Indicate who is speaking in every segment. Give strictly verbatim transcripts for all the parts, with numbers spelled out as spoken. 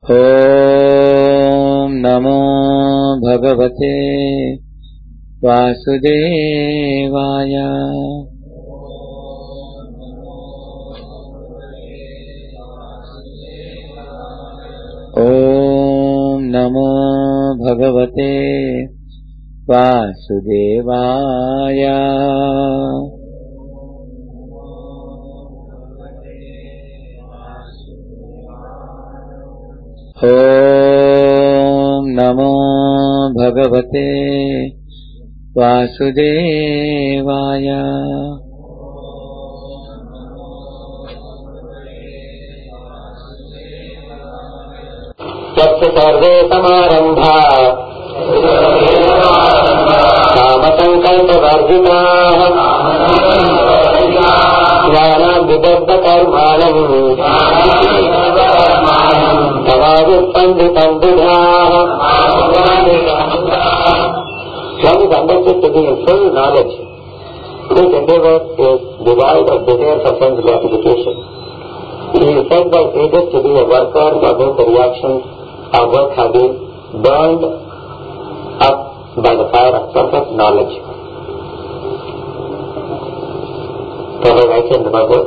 Speaker 1: ॐ नमो भगवते वासुदेवाय। ॐ नमो भगवते वासुदेवाय। ॐ नमो भगवते वासुदेवाय।
Speaker 2: तस्य सर्वे समारम्भा कामसङ्कल्पवर्जिताः ज्ञानाद्विदग्धकर्माणम् तवाव्युत्पन्दितं बुधाः. One is understood to be in full knowledge, whose endeavor is devoid of desire for sense gratification. He is said by sages to be a worker for whom the reactions of work have been burned up by the fire of perfect knowledge. Prabhupada writes in the Bhagavad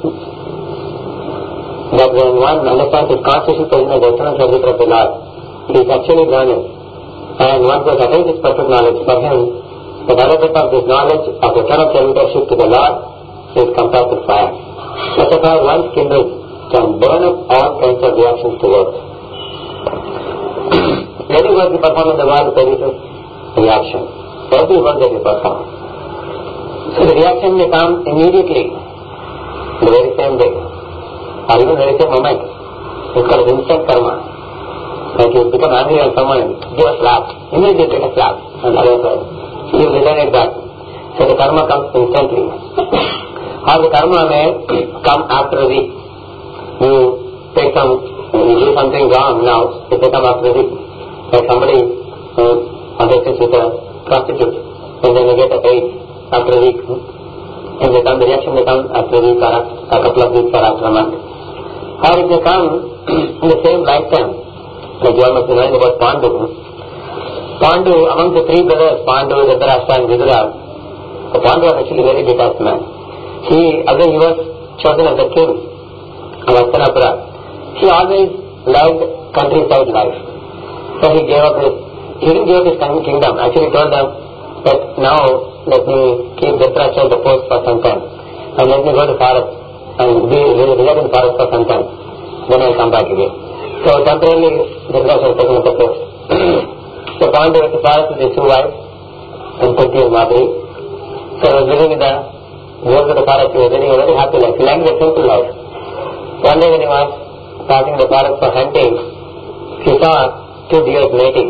Speaker 2: that when one understands his constitutional position as the eternal servitor of the Lord, he is actually learning, and one goes against this perfect knowledge. For him, the development of this knowledge of eternal servitorship to the Lord is compared to fire. Such a fire, once kindled, can burn up all kinds of reactions to work. Any work you perform in the world produces reaction. Every work that you perform. So the reaction may come immediately, the very same day, or even the very same moment. It's called instant karma. Like you become angry on someone, give a slap, immediately take a slap on the other side. You return it back. So the karma comes instantly. Or the karma may come after a week. You take some, you do something wrong now, it may come after a week. Like somebody who understands with a prostitute, and then they get a AIDS after a week. And they come, the reaction may come after a week or a couple of weeks or after a month. Or it may come in the same lifetime. Like you all must be knowing about Pandu. Pandu, among the three brothers, Pandu, Dhritarashtra and Vidura, the Pandu was actually a very detached man. He, although he was chosen as the king of Hastinapura, he always loved countryside life. So he gave up his, he didn't give up his kingdom. Actually he told them that now let me keep Dhritarashtra at the post for some time, and let me go to forest and be really live in forest for some time. Then I will come back again. So temporarily Dhritarashtra was taken up the post. So Pandu went to forest with his two wives, and Kunti and Madri. So he was living in the woods of the forest. He was living a very happy life. He lived a simple life. One day when he was passing the forest for hunting, he saw two deer mating.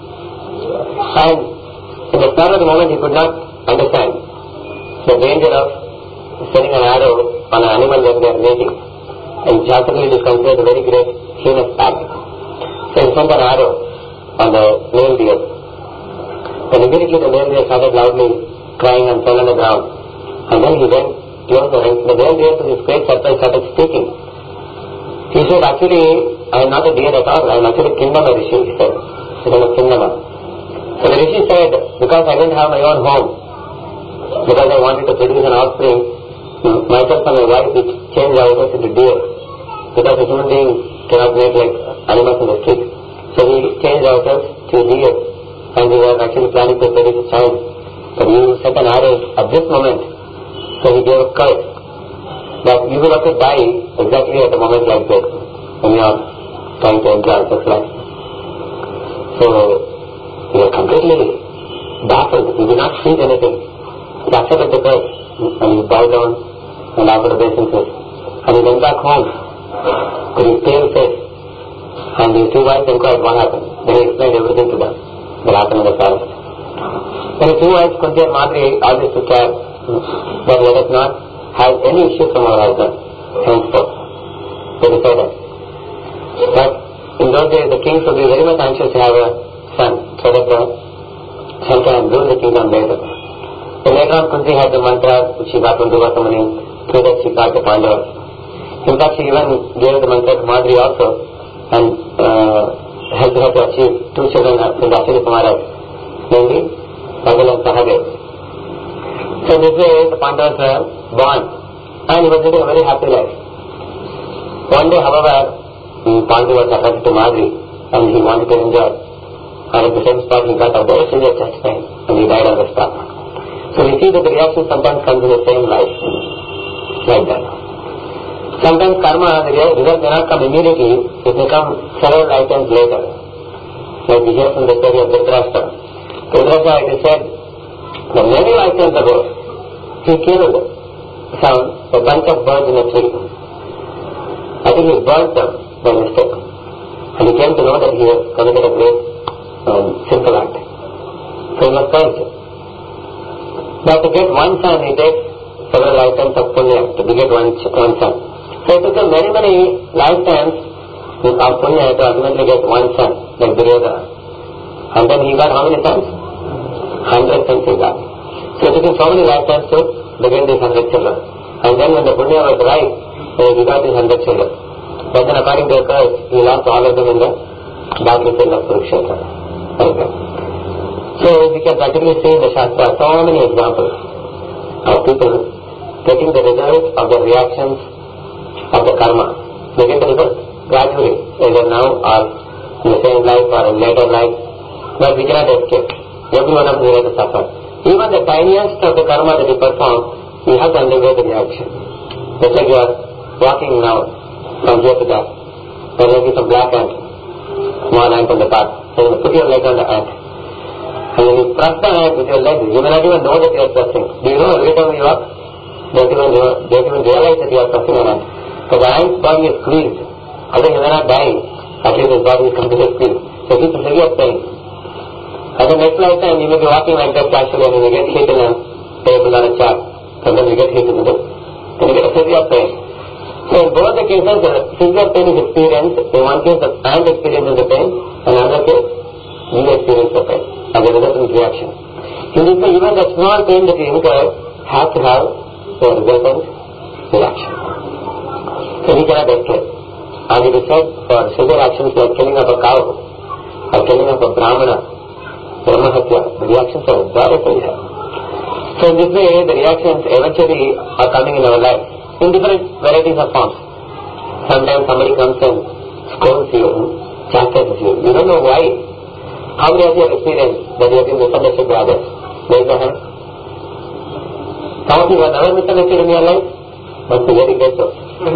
Speaker 2: And in the spur of the moment he could not understand the danger of sending an arrow on an animal when they are mating. And Shastrically it is considered a very great heinous act. So he sent an arrow on the male deer. Then immediately the male deer started loudly crying and fell on the ground. And then he went close to him. The male deer, to his great surprise, started speaking. He said, actually, I am not a deer at all. I am actually Kindama Rishi, he said. He said, Kindama. So the Rishi said, because I didn't have my own home, because I wanted to produce an offspring, myself and my wife, we changed ourselves into deer. Because a human being cannot make like animals in the street. So we changed ourselves to deer. And we were actually planning to produce a child. But you set an arrow at this moment. So he gave a curse that you will have to die exactly at a moment like this, when you are trying to enjoy sex life. So he was completely baffled. He did not see anything. He accepted the curse and he bowed down and offered obeisances. And he went back home with his pale face. And his two wives inquired what happened. Then he explained everything to them that happened in the forest. Then his two wives, Kunti and Madri, always took care that let us not have any issue from our husband henceforth. They decided. But in those days the kings would be very much anxious to have a son, so that the son can rule the kingdom later. So later on Kunti had the mantra which she got from Durvasamuni, through that she got the Pandavas. In fact she even gave the mantra to Madri also, and uh, have to have to achieve two children from the Ashwini Kumaras, namely Pagal and Sahadev. So this way the Pandavas were born and he was living a very happy life. One day, however, Pandu was attracted to Madri and he wanted to enjoy, and at the same spot he got a very severe chest pain and he died on the spot. So we see that the reaction sometimes comes in the same life, like that. Sometimes karma, the result may not come immediately, it may come several lifetimes later. Like we hear from the story of Dhritarashtra. Dhritarashtra, it is said that many lifetimes ago, he killed some, a bunch of birds in a tree. I think he burnt them by mistake. And he came to know that he had committed a great um, sinful act. So he was punished. But to get one son, he takes several lifetimes of punya to beget one, one son. So it took him very, many lifetimes of punya to ultimately get one son, like Duryodhana. And then he got how many sons? Hundred sons he got. So it took him so many lifetimes to beget these hundred children. And then when the punya was right, he got these hundred children. But then according to the curse, he lost all of them in the battlefield of Kurukshetra. Okay. So we can practically see in the Shastra so many examples of people getting the result of the reactions of the karma. They get the result gradually, either now or in the same life or in later life. But we cannot escape. Every one of us has to suffer. Even the tiniest of the karma that you perform, you have to undergo the reaction. Just like you are walking now from here to there. There may be some black ant, small ant on the path. So you put your leg on the ant. And when you press the ant with your leg, you may not even know that you are pressing. Do you know every time you walk, don't even, don't even realize that you are pressing an ant. So the ant's body is squeezed. Although he may not die, at least his body is completely squeezed. So he is severe pain. And the next lifetime you may be walking like that casually and you may get hit in a table or a chair. Sometimes you get hit in the lip. Then you get a severe pain. So in both the cases, the severe pain is experienced. In one case, the ant experiences the pain. In another case, you experience the pain as a resultant reaction. In this way, even the small pain that you incur has to have the resultant reaction. So we cannot escape. As it is said, for severe actions like killing of a cow or killing of a brahmana, brahmahatya, the reactions are very severe. So in this way, the reactions eventually are coming in our life in different varieties of forms. Sometimes somebody comes and scolds you, chastises you. You don't know why. How many of you have experienced that you have been misunderstood by others? Raise your hand. Some of you have never misunderstood in your life? Must be very grateful.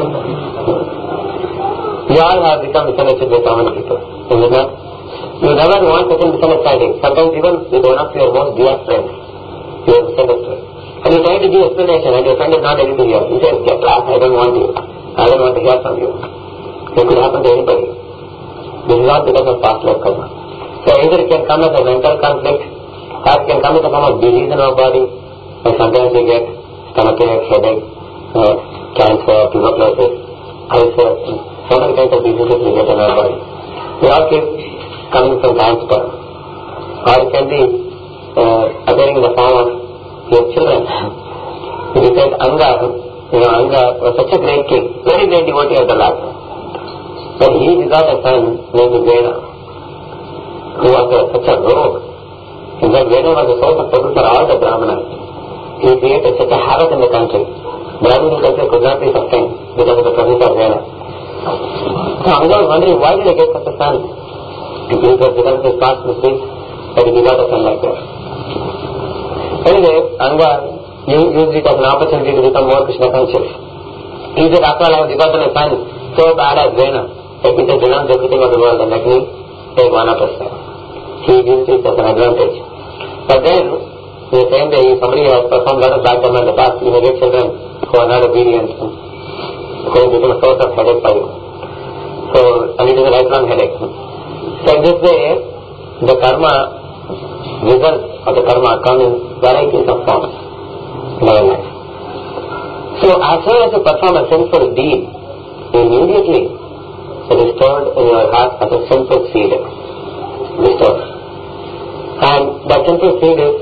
Speaker 2: You all have become misunderstood by so many people. Is it not? You never want such a misunderstanding. Sometimes even with one of your most dear friends, you are misunderstood. And you try to give explanation and your friend is not able to hear. He says, get lost, I don't want you. I don't want to hear from you. It could happen to anybody. This is not because of past life karma. So either it can come as a mental conflict, or it can come in the form of disease in our body, and sometimes we get stomachache, headache, uh, cancer, tuberculosis, ulcer, so many kinds of diseases we get in our body. They all keep coming from cancer. Or it can be uh, appearing in the form of your children. It is said Anga, you know, Anga was such a great king, very great devotee of the Lord. But he got a son named Vena, who was a, such a rogue. In fact, Vena was a source of trouble for all the Brahmanas. He created such a havoc in the country. Brahminical culture could not be sustained because of the presence of Vena. So Anga was wondering, why did I get such a son? It was because of his past mistakes that he got a son like that. Anyway, Anga used it as an opportunity to become more Krishna conscious. He said, after all, I have begotten a son so bad as Vena, let me just renounce everything of the world and let me take one of us. He used it as an advantage. But then, in the same way, if somebody has performed a lot of bad karma in the past, you may get children who are not obedient, who will become a source of headache for you. So, and it is a lifelong headache. So in this way, the karma, results of the karma come in varieties of forms in our life. So as soon as you perform a sinful deed, immediately it is stored in your heart as a sinful seed. It is stored. And that sinful seed is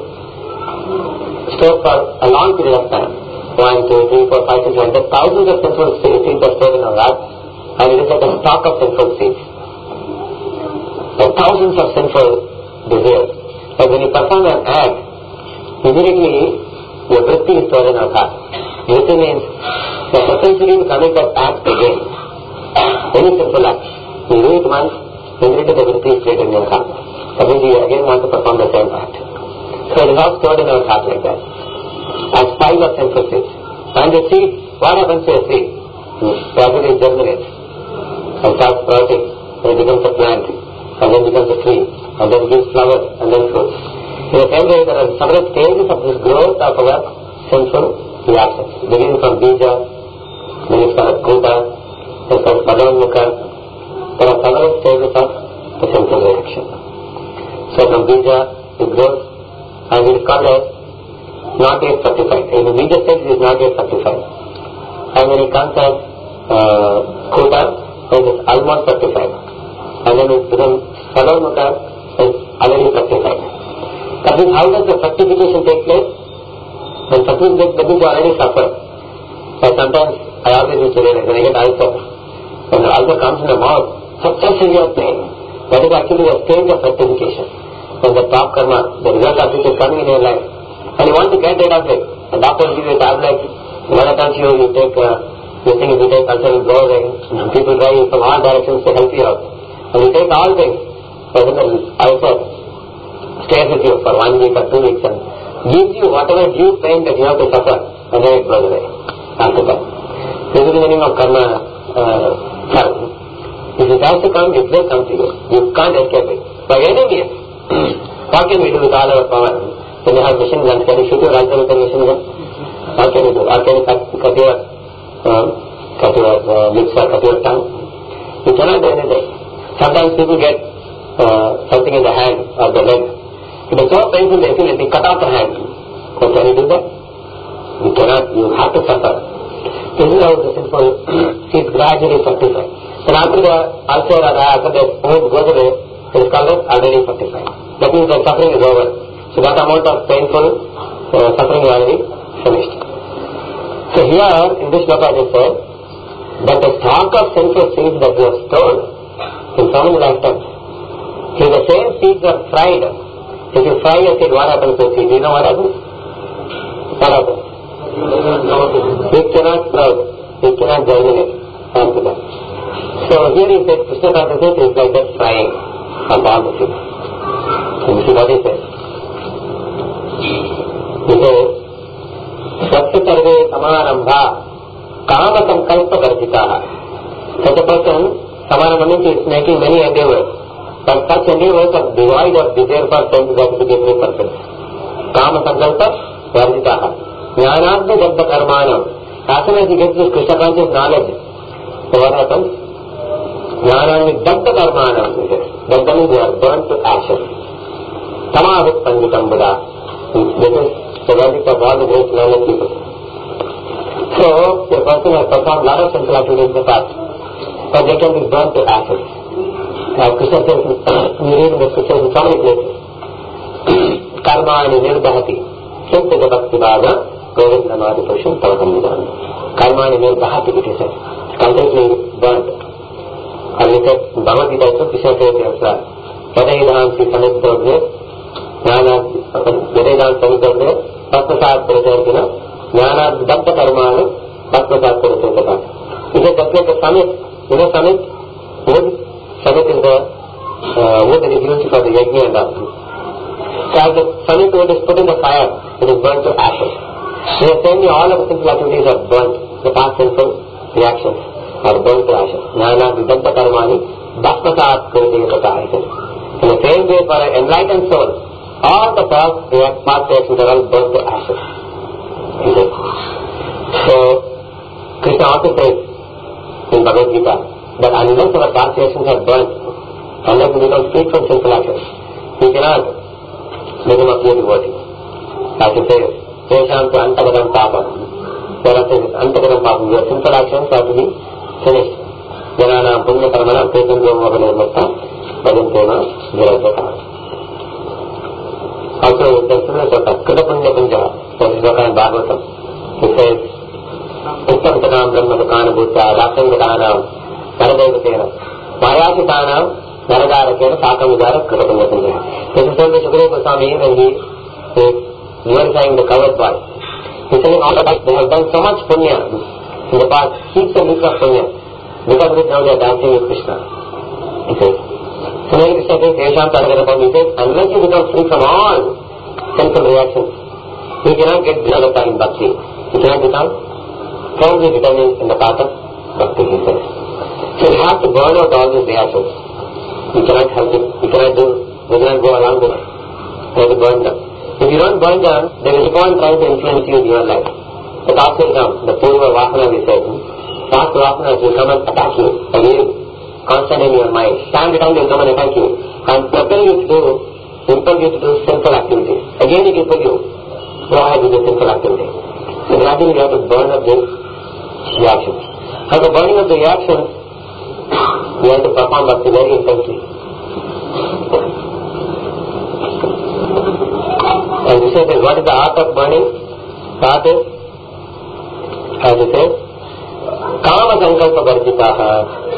Speaker 2: stored for a long period of time. One, two, three, four, five, six, seven. There are thousands of sinful seeds are stored in our heart, and it is like a stock of sinful seeds. thousands of sinful desires. But when you perform an act, immediately your vritti is stored in our heart. Vritti means the propensity to commit that act again. Any sinful act. You do it once, immediately the vritti is created in your heart. That means you again want to perform the same act. So it is all stored in our heart like that. As piles of sinful seeds. And the seed, what happens to a seed? Gradually it germinates and starts sprouting, and it becomes a plant, and then becomes a tree, and then gives flowers, and then fruits. In the same way, there are several stages of this growth of our sinful reactions. Beginning from bija, then it's called kuta, then it's called padamukha. There are several stages of the sinful reaction. So from bija, it grows, and it is called as not yet fructified. In the bija stage, it is not yet fructified. And when it comes as uh, kuta, it is almost fructified. And then it becomes padamukha, it is already fructified. That means how does the fructification take place? When fructification takes place, that means you already suffer. So sometimes I always used to realize when I get ulcer, when the ulcer comes in the mouth, such a severe pain. That is actually a stage of fructification. When the top karma, the result of which is coming in your life, and you want to get rid of it, the doctor will give you a tablet. When it tells you, you take uh, this thing, if you take ulcer, it will go away. People try from all directions to help you out. And you take all things, but then the ulcer stays with you for one week or two weeks and gives you whatever due pain that you have to suffer, and then it goes away after that. This is the meaning of karma. Uh, karma. If it has to come, it will come to you. You can't escape it. By any means, what can we do with all our power? When you have machine guns, can you shoot your ulcer with a machine gun? What can you do? Or can you cut, cut your, um, cut your uh, lips or cut your tongue? You cannot do anything. Sometimes people get uh, something in the hand or the leg. It is so painful they feel they cut off the hand. So can you do that? You cannot. You have to suffer. This is how the simple seeds gradually fructify. And after the ulcer or after the wound goes away, it is called as already fructified. That means the suffering is over. So that amount of painful uh, suffering is already finished. So here in this book I just said that the stock of sinful seeds that we have stored in so many lifetimes, if the same seeds are fried, if you fry a seed, what happens to the seed? Do you know what happens? What happens? It cannot sprout. It cannot germinate after that. So here he says, Krishna consciousness is like that frying of all the seeds. You see what he says? He says, Satya sarve samarambha kama sankalpa garjitaha. Such a person, samarambha means he is making many endeavors. But such endeavors are devoid of desire for sense gratificatory purpose. Kama sankalpa garjitaha. Jnanadna jabda karmanam. As soon as he gets this Krishna conscious knowledge, so what happens? Jnanadna jabda karmanam. Jabda means they are burnt to ashes. Tamahut panjitam buddha. This is the verdict of all the great learned people. So, a person has performed a lot of sinful activities in the past, but they can be burnt to ashes. As Krishna says, we read in the scriptures in so many places, Karmani nirbahati, Chinta bhakti bhava, Govinda namadi purusham tavakam nidana. Karmani nirbahati, it is said, completely burnt. And we said, Bhagavad Gita is so Krishna says as well, Yadaidansi samidodre, Jnanad Samidodre, Bhaktasad Paritarjana, Jnanad Dabda Karmanu, Bhaktasad Paritarjana. He said, just like the summit, you know summit? Wood? Summit is the uh, wood that is used for the yajna and all. So as the summit wood is put in the fire, it is burnt to ashes. So he is saying all of the sinful activities are burnt, the past sinful reactions are burnt to ashes. Jnanad Dabda Karmani, Bhaktasad Paritarjana. In the same way for an enlightened soul, all the past reactions are all burnt to ashes. So, Krishna also says in Bhagavad Gita that unless our past reactions are burnt, unless we become free from sinful actions, we cannot become a pure devotee. As it says, Teshantu Antagadam Papam. There are says, Antagadam Papam, your sinful actions have to be finished. Janana Punya Karmana, Tejan Gomava Nirmata, Bhajantena, Virajata. Also, the similar sort of Krita Punya Punja, that is Loka and Bhagavatam. It says, Uttamtanam Brahma Dukana Bhutya, Rakshangatanam, Paradaivatena, Mayasitanam, Naradara Saka Vidara Kripatanga. This is the Sukadeva Goswami when he is glorifying the covered body. He is telling all of us they have done so much punya in the past, heaps and heaps of punya. Because of it now they are dancing with Krishna. He says. Similarly, Krishna says, Yesham Taragaratam, he says, unless you become free from all sensual reactions, you cannot get Vinodata in Bhakti. You cannot become firmly determined in the path of Bhakti, he says. So you have to burn out all these reactions. You cannot help it. You cannot do, you cannot go along with it. You have to burn them. If you don't burn them, they will go on trying to influence you in your life. The thoughts will come, the Purva Vasana we said. Past Vasanas will come and attack you again, constantly in your mind. Time to time they will come and attack you and propel you to do, impel you to do sinful activities. Again it will put you, go ahead with the sinful activity. So gradually you have to burn up these reactions. After burning up the reactions, you have to perform Bhakti very intensely. And you say that what is the art of burning? The art is, as it says, Kama Sankalpa Varjitaha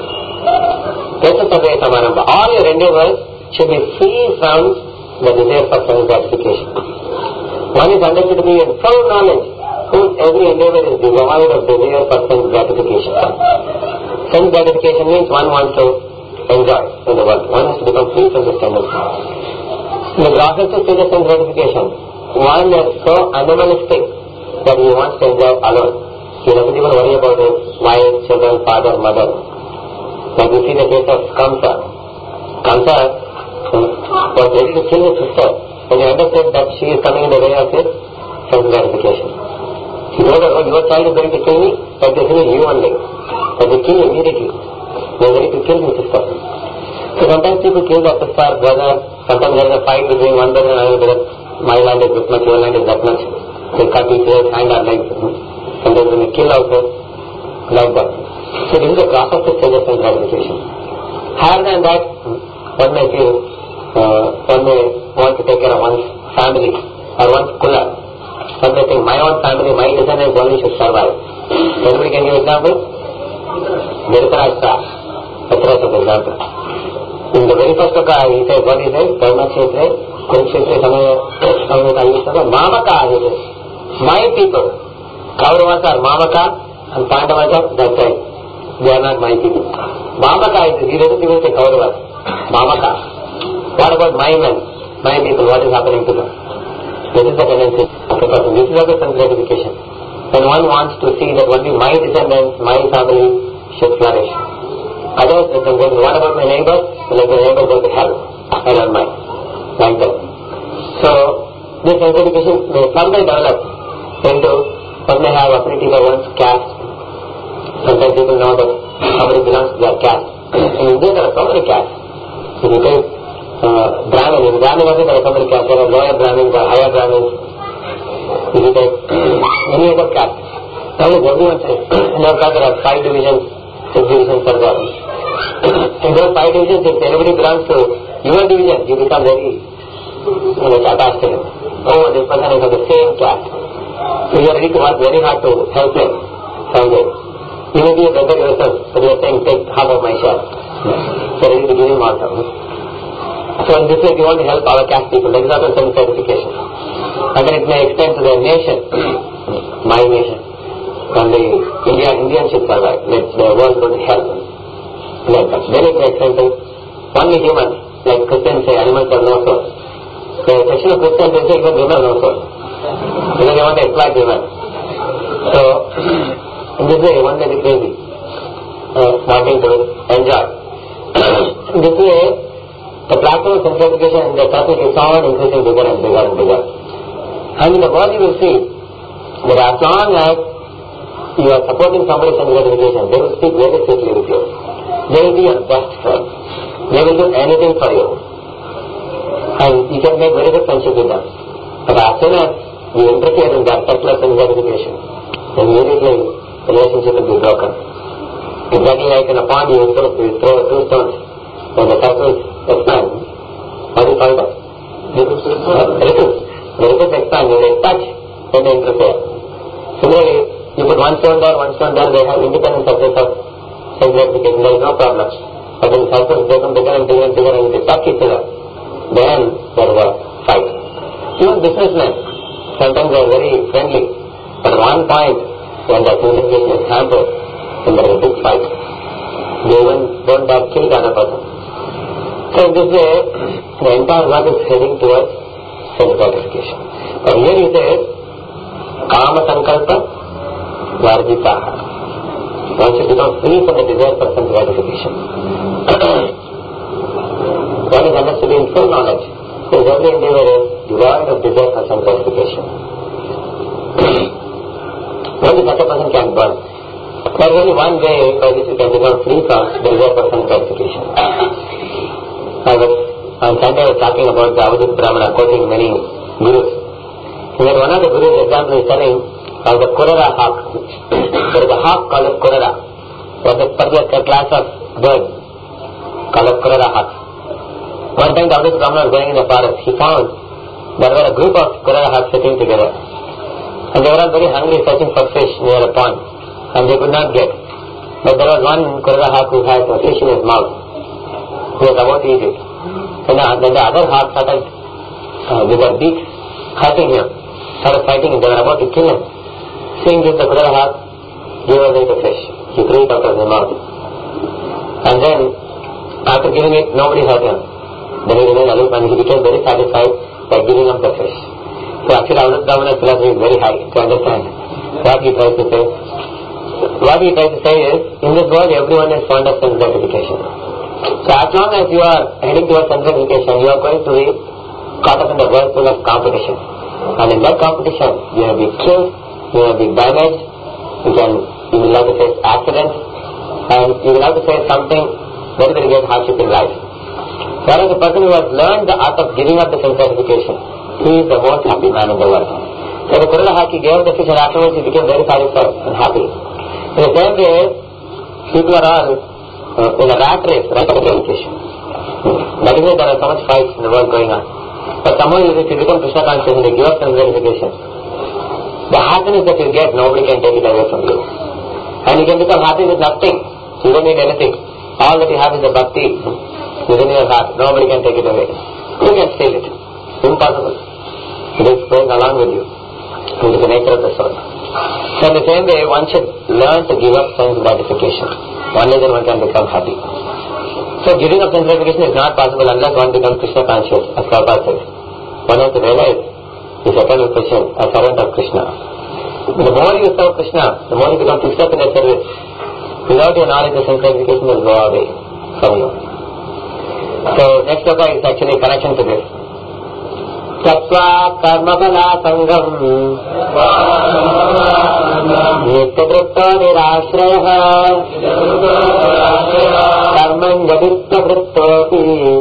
Speaker 2: Yasasave Samaramba. All your endeavors should be free from the desire for sense gratification. One is understood to be in full knowledge whose every endeavor is devoid of desire for sense gratification. Sense gratification means one wants to enjoy in the world. One has to become free from this tendency. In the grossest stage of sense gratification, one is so animalistic that he wants to enjoy alone. He doesn't even worry about his wife, children, father, mother. Like we see the case of Kamsa. Kamsa was ready to kill his sister when he understood that she is coming in the way of his sense gratification. He told her, oh, your child is going to kill me, but they kill you only. But they kill immediately. They are ready to kill his sister. So sometimes people kill their sister, brother. Sometimes there is a fight between one brother and another brother. My land is this much, your land is that much. They cut each other's hand or legs. Sometimes when they kill also, like that. So this is the process of stage of sense gratification. Higher than that, one may feel, uh, one may want to take care of one's family or one's kula. One may think, my own family, my descendants only should survive. Anybody can give example? Dhritarashtra. That's an example. In the very first sloka, he says, what he says? Dharma Kshetra, Kurukshetra, Samaya, Mamaka, he says. My people. Kauravas are Mamaka and Pandavas are that side. They are not my people. Mamaka is, he doesn't even say Kauravas. Mamaka. What about my men? My people, what is happening to them? This is the tendency of the person. This is also sense gratification. When one wants to see that only my descendants, my family should flourish. Others, they can go, what about my neighbors? Like the neighbors go to hell. I don't mind. Like that. So, this sense gratification may someday develop into one may have affinity for one's caste. Sometimes people know that somebody belongs to their caste. In India there are so many castes. If you take uh, Brahmin, in Brahmin also there are so many castes. There are lower Brahmins, there are higher Brahmins. If you take any other caste, now everyone says, in our class there are five divisions, six divisions are there. In those five divisions, if anybody belongs to your division, you become very you know, attached to him. Oh, this person is of the same caste. So you are ready to work very hard to help him someday. You may be a beggar yourself, but you are saying, take half of my share. So ready to give him also. So in this way, we want to help our caste people. That is also sense gratification. And then it may extend to the nation, my nation. Only India, Indians should survive. Let the world go to hell. Like that. Then it may extend to only humans, like Christians say, animals have no soul. The section of Christians they say, even women have no soul. Because they want to exploit women. So, in this way, one may be crazy, uh, wanting to enjoy. In this way, the platform of sense gratification in the topic is on increasing bigger and bigger and bigger. And in the world you will see that as long as you are supporting somebody's sense gratification, they will speak very sweetly with you. They will be your best friend. They will do anything for you. And you can make very good friendship with them. But as soon as you interfere in their secular sense gratification, then immediately the relationship will be broken. Exactly like in a pond you throw, you throw two stones. When the circles expand, what do you call that? Ripples. The ripples expand, when they touch, then they interfere. Similarly, you put one stone there, one stone there, they have independent circles of sense gratification, there is no problem. But when the circles become bigger and bigger and bigger and they touch each other, then there is a fight. Even businessmen, sometimes they are very friendly, but at one point, when the communication is hampered, then there is a big fight. They even don't dare kill the other person. So in this way, the entire world is heading towards self-gratification. But here he says, Kama Sankalpa Varjitaha. One should become free from the desire for self-gratification. One is understood in full knowledge. Because every endeavor is devoid of desire for self-gratification. Only such a person can burn. There is only one way by which we can become free from the desire for self-gratification. I was, on Sunday I was talking about the Avadhut Brahmana, quoting many gurus. Where one of the gurus example is telling of the Kurara hawk. There is a hawk called Kurara. There is a particular class of bird called Kurara hawk. One time the Avadhut Brahmana was going in the forest. He found there were a group of Kurara hawks sitting together. And they were all very hungry, searching for fish near a pond. And they could not get. But there was one Kurara hawk who had a fish in his mouth. He was about to eat it. And then the other hawk started uh, with their beaks hurting him, started fighting him. They were about to kill him. Seeing this, the Kurara hawk gave away the fish. He threw it out of his mouth. And then, after giving it, nobody hurt him. Then he remained aloof and he became very satisfied by giving up the fish. So actually, Avadhut Brahmana's philosophy is very high to understand what he tries to say. What he tries to say is, in this world, everyone is fond of self-gratification. So as long as you are heading towards self-gratification, you are going to be caught up in the whirlpool of competition. And in that competition, you will be killed, you will be damaged, you can, you will have to face accidents, and you will have to face something very, very great hardship in life. Whereas the person who has learned the art of giving up the self-gratification, he is the most happy man in the world. So the Kurala hawk, he gave the fish and afterwards he became very satisfied and happy. In the same way, people are all uh, in a rat race, right, of gratification. That is why there are so much fights in the world going on. But somehow if you become Krishna conscious and they give up self-gratification, the happiness that you get, nobody can take it away from you. And you can become happy with nothing. You don't need anything. All that you have is the bhakti within your heart. Nobody can take it away. Who can steal it? Impossible. It is going along with you. It is the nature of the soul. So in the same way, one should learn to give up sense gratification. Only then one can become happy. So giving up sense gratification is not possible unless one becomes Krishna conscious, as Prabhupada says. One has to realize his eternal position as servant of Krishna. The more you serve Krishna, the more you become fixed up in your service. Without your knowledge, the sense gratification will go away from you. So next sloka is actually a connection to this. Tattva karma phala sangam nityadrutta nirashraya karman jaditya vrittoti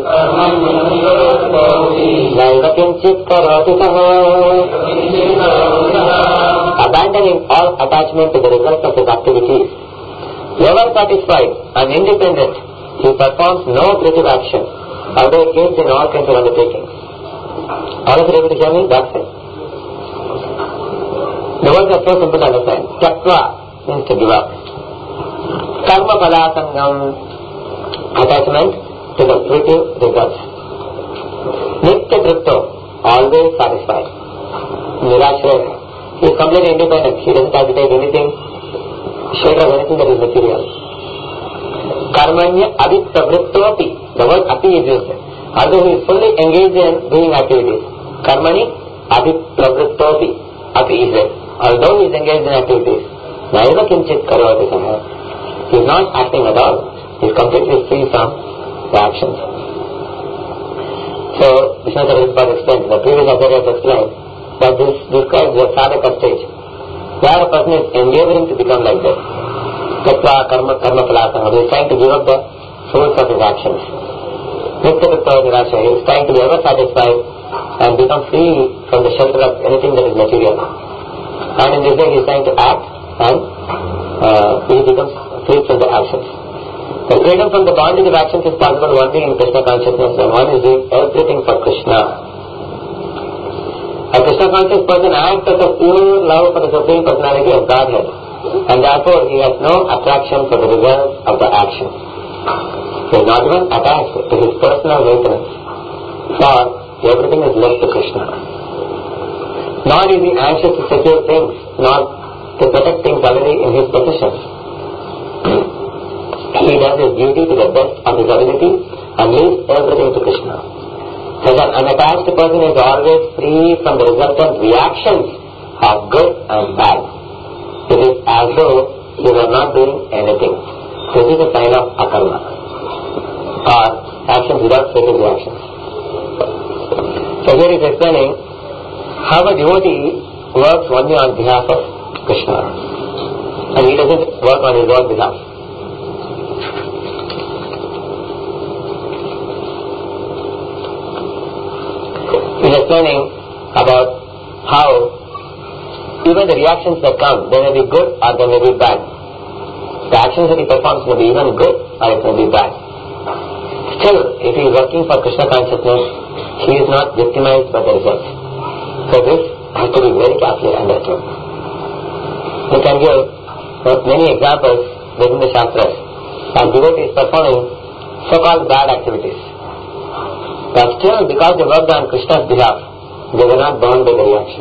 Speaker 2: naiva kinchit karoti saha. Abandoning all attachment to the result of his activities, ever satisfied and independent, he performs no creative action, although engaged in all kinds of undertakings. All of you able to hear me? That's it. The words are so simple to understand. Tattva means to give up. Karma phala sangam, attachment to the fruitive results. Nitya dripto, always satisfied. Nirashraya, he is completely independent. He doesn't have to take anything, share of anything that is material. Karmanya avitavrittopi, the word api is used. Although he is fully engaged in doing activities. Karmani avitavrittopi, api is there. Although he is engaged in activities, naiva kinchit karoti saha. He is not acting at all. He is completely free from the actions. So, Vishnu Sarvaswati explained, the previous Acharya has explained that this describes the sadhaka stage, where a person is endeavoring to become like that. Tattva karma karma phala, he is trying to give up the fruits of his actions. Nitya dripto nirashraya, he is trying to be ever satisfied and become free from the shelter of anything that is material. And in this way he is trying to act and uh, he becomes free from the actions. The freedom from the bondage of actions is possible only in Krishna consciousness when one is doing everything for Krishna. A Krishna conscious person acts out of pure love for the Supreme Personality of Godhead, and therefore he has no attraction for the result of the action. He is not even attached to his personal maintenance, for everything is left to Krishna. Nor is he anxious to secure things, nor to protect things already in his possession. He does his duty to the best of his ability and leaves everything to Krishna. So an unattached person is always free from the resultant reactions of good and bad. It is as though he were not doing anything. This is a sign of akarma, or actions without fatal reactions. So here he is explaining how a devotee works only on behalf of Krishna, and he doesn't work on his own behalf. He is explaining about how even the reactions that come, they may be good or they may be bad. The actions that he performs may be even good or it may be bad. Still, if he is working for Krishna consciousness, he is not victimized by the results. So this has to be very carefully understood. We can give many examples within the Shastras. As devotees performing so-called bad activities, but still, because they worked on Krishna's behalf, they were not bound by the reaction.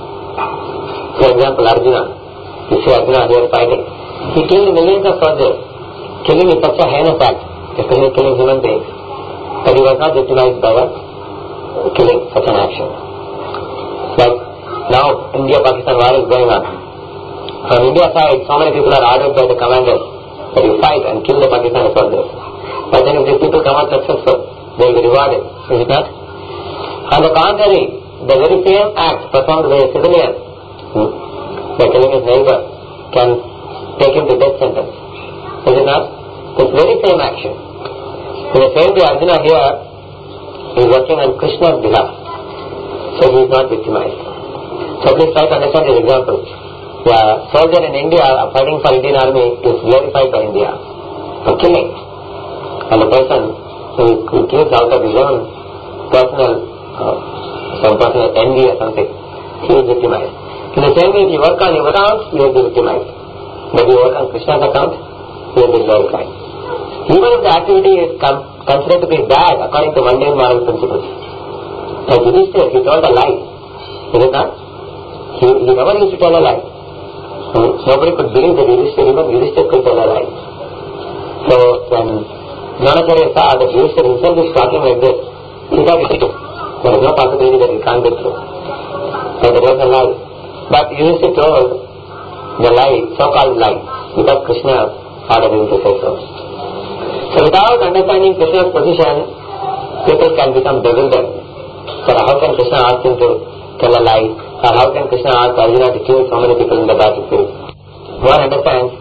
Speaker 2: For example, Arjuna. You see Arjuna here fighting. He killed millions of soldiers. Killing is such a heinous act, especially killing human beings. But he was not victimized by what? Killing, such an action. But now, India-Pakistan war is going on. From India side, so many people are ordered by the commanders that you fight and kill the Pakistani soldiers. But then if these people come out successful, they will be rewarded. Is it not? On the contrary, the very same act performed by a civilian, hmm, by killing his neighbor, can take him to death sentence. Is it not? This very same action. In the same way, Arjuna here is working on Krishna's behalf, so he is not victimized. So please try to understand this example. The soldier in India fighting for Indian army is glorified by India for killing, and the person who, who kills out of his own personal, uh, some personal envy or something, he is victimized. In the same way, if you work on your account, you will be victimized. But if you work on Krishna's account, you will be glorified. Even if the activity is com- considered to be bad according to mundane moral principles. Like Yudhishthira, he told a lie. Is it not? He, he never used to tell a lie. Hmm? Nobody could believe that Yudhishthira, even Yudhishthira could tell a lie. So when Dronacharya saw that Yudhishthira himself is talking like this, he thought it is true. There is no possibility that it can't be true. So there was a lie. But Yudhishthira told the lie, so-called lie, because Krishna ordered him to say so. So without understanding Krishna's position, people can become bewildered. So how can Krishna ask him to tell a lie? Or how can Krishna ask Arjuna to kill so many people in the battlefield? One understands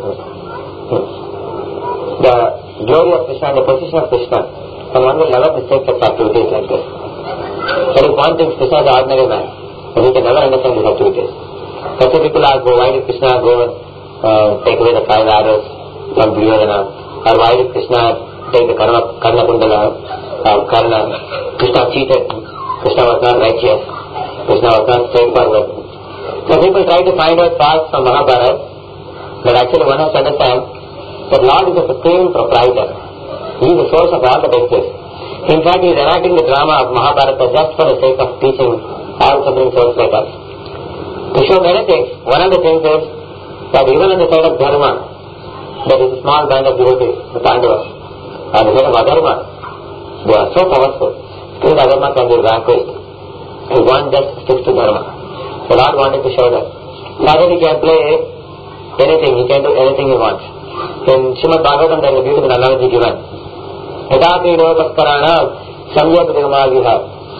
Speaker 2: the glory of Krishna and the position of Krishna, and one will never mistake such activities like this. But if one thinks Krishna is an ordinary man, then he can never understand these activities. That's why people ask, why did Krishna go and uh, take away the five arrows from Duryodhana? Or why did Krishna take the Karna, Karna Kundala, uh, Karna? Krishna cheated. Krishna was not righteous. Krishna was not straightforward. So people try to find out facts from Mahabharata, but actually one has to understand that Lord is the supreme proprietor. He is the source of all that exists. In fact, he is enacting the drama of Mahabharata just for the sake of teaching all suffering souls like us. To show many things, one of the things is that even on the side of Dharma, there is a small band of devotees, the Pandavas. On the side of Adharma, they are so powerful. Still the Adharma can be vanquished. If one just sticks to Dharma. The Lord wanted to show that. Not that he can play anything, he can do anything he wants. In Srimad Bhagavatam there is a beautiful analogy given. Yathapi Nopaskarana Samyat Vigamagiha.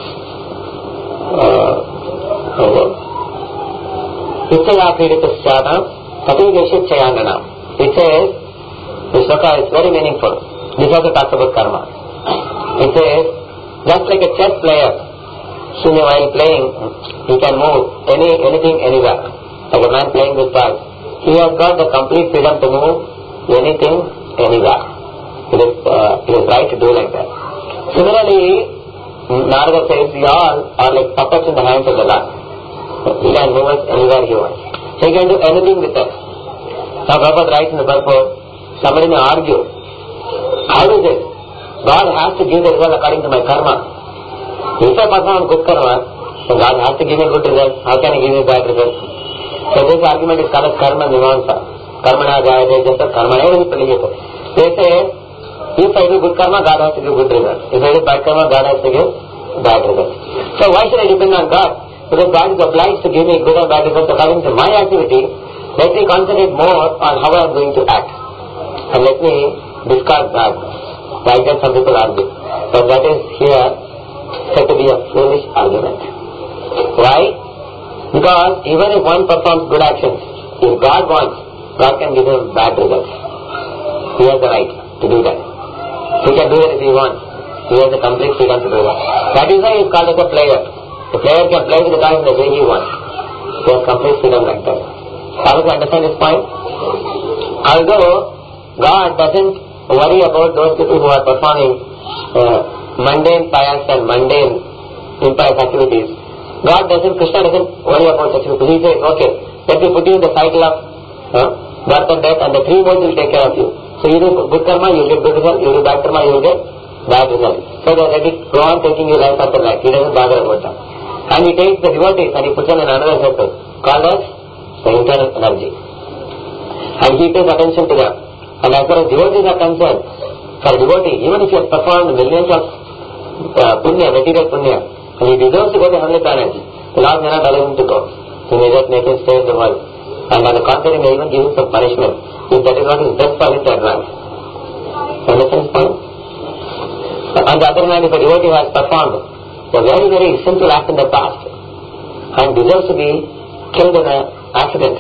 Speaker 2: Ichaya Piritashyata Tati Geshit Chayandana. It says, this sloka is very meaningful. This also talks about karma. It says, just like a chess player, so while playing, he can move any anything anywhere. Like a man playing with cards, he has got the complete freedom to move anything anywhere. It is, uh, it is right to do like that. Similarly, Narada says we all are like puppets in the hands of the Lord. He can move us anywhere he wants. So he can do anything with us. Now Prabhupada writes in the purport, somebody may argue, how is it God has to give the result according to my karma. If I perform good karma, then God has to give me good result. How can He give me bad result? So this argument is called as karma mimamsa. Karmana jayate jata karmane vipriyate. They say, if I do good karma, God has to give good result. If I do bad karma, God has to give bad result. So why should I depend on God? Because God is obliged to give me good or bad results according to my activity. Let me concentrate more on how I am going to act. And let me discard God. Like that some people argue. But that is here said to be a foolish argument. Why? Because even if one performs good actions, if God wants, God can give him bad results. He has the right to do that. He can do it if he wants. He has the complete freedom to do that. That is why he is called as a player. The player can play with the cards in the way he wants. He has complete freedom like that. How do you understand this point? Although God doesn't worry about those people who are performing uh, mundane pious and mundane impious activities, God doesn't, Krishna doesn't worry about such people. He says, okay, let me put you in the cycle of uh, birth and death, and the three modes will take care of you. So you do good karma, you will get good result. You do bad karma, you will get bad result. So they let it go on taking you life after life. He doesn't bother about that. And he takes the devotees and he puts them in another circle called as the internal energy. And he pays attention to them. And as far as devotees are concerned, for a devotee, even if he has performed millions of uh, punya, material punya, and he deserves to go to heavenly planets, the Lord may not allow him to go. He may just make him stay in the world. And on the contrary, may even give him some punishment, if that is what is best for him to advance. You understand this point? On the other hand, if a devotee has performed a very, very simple act in the past, and deserves to be killed in an accident,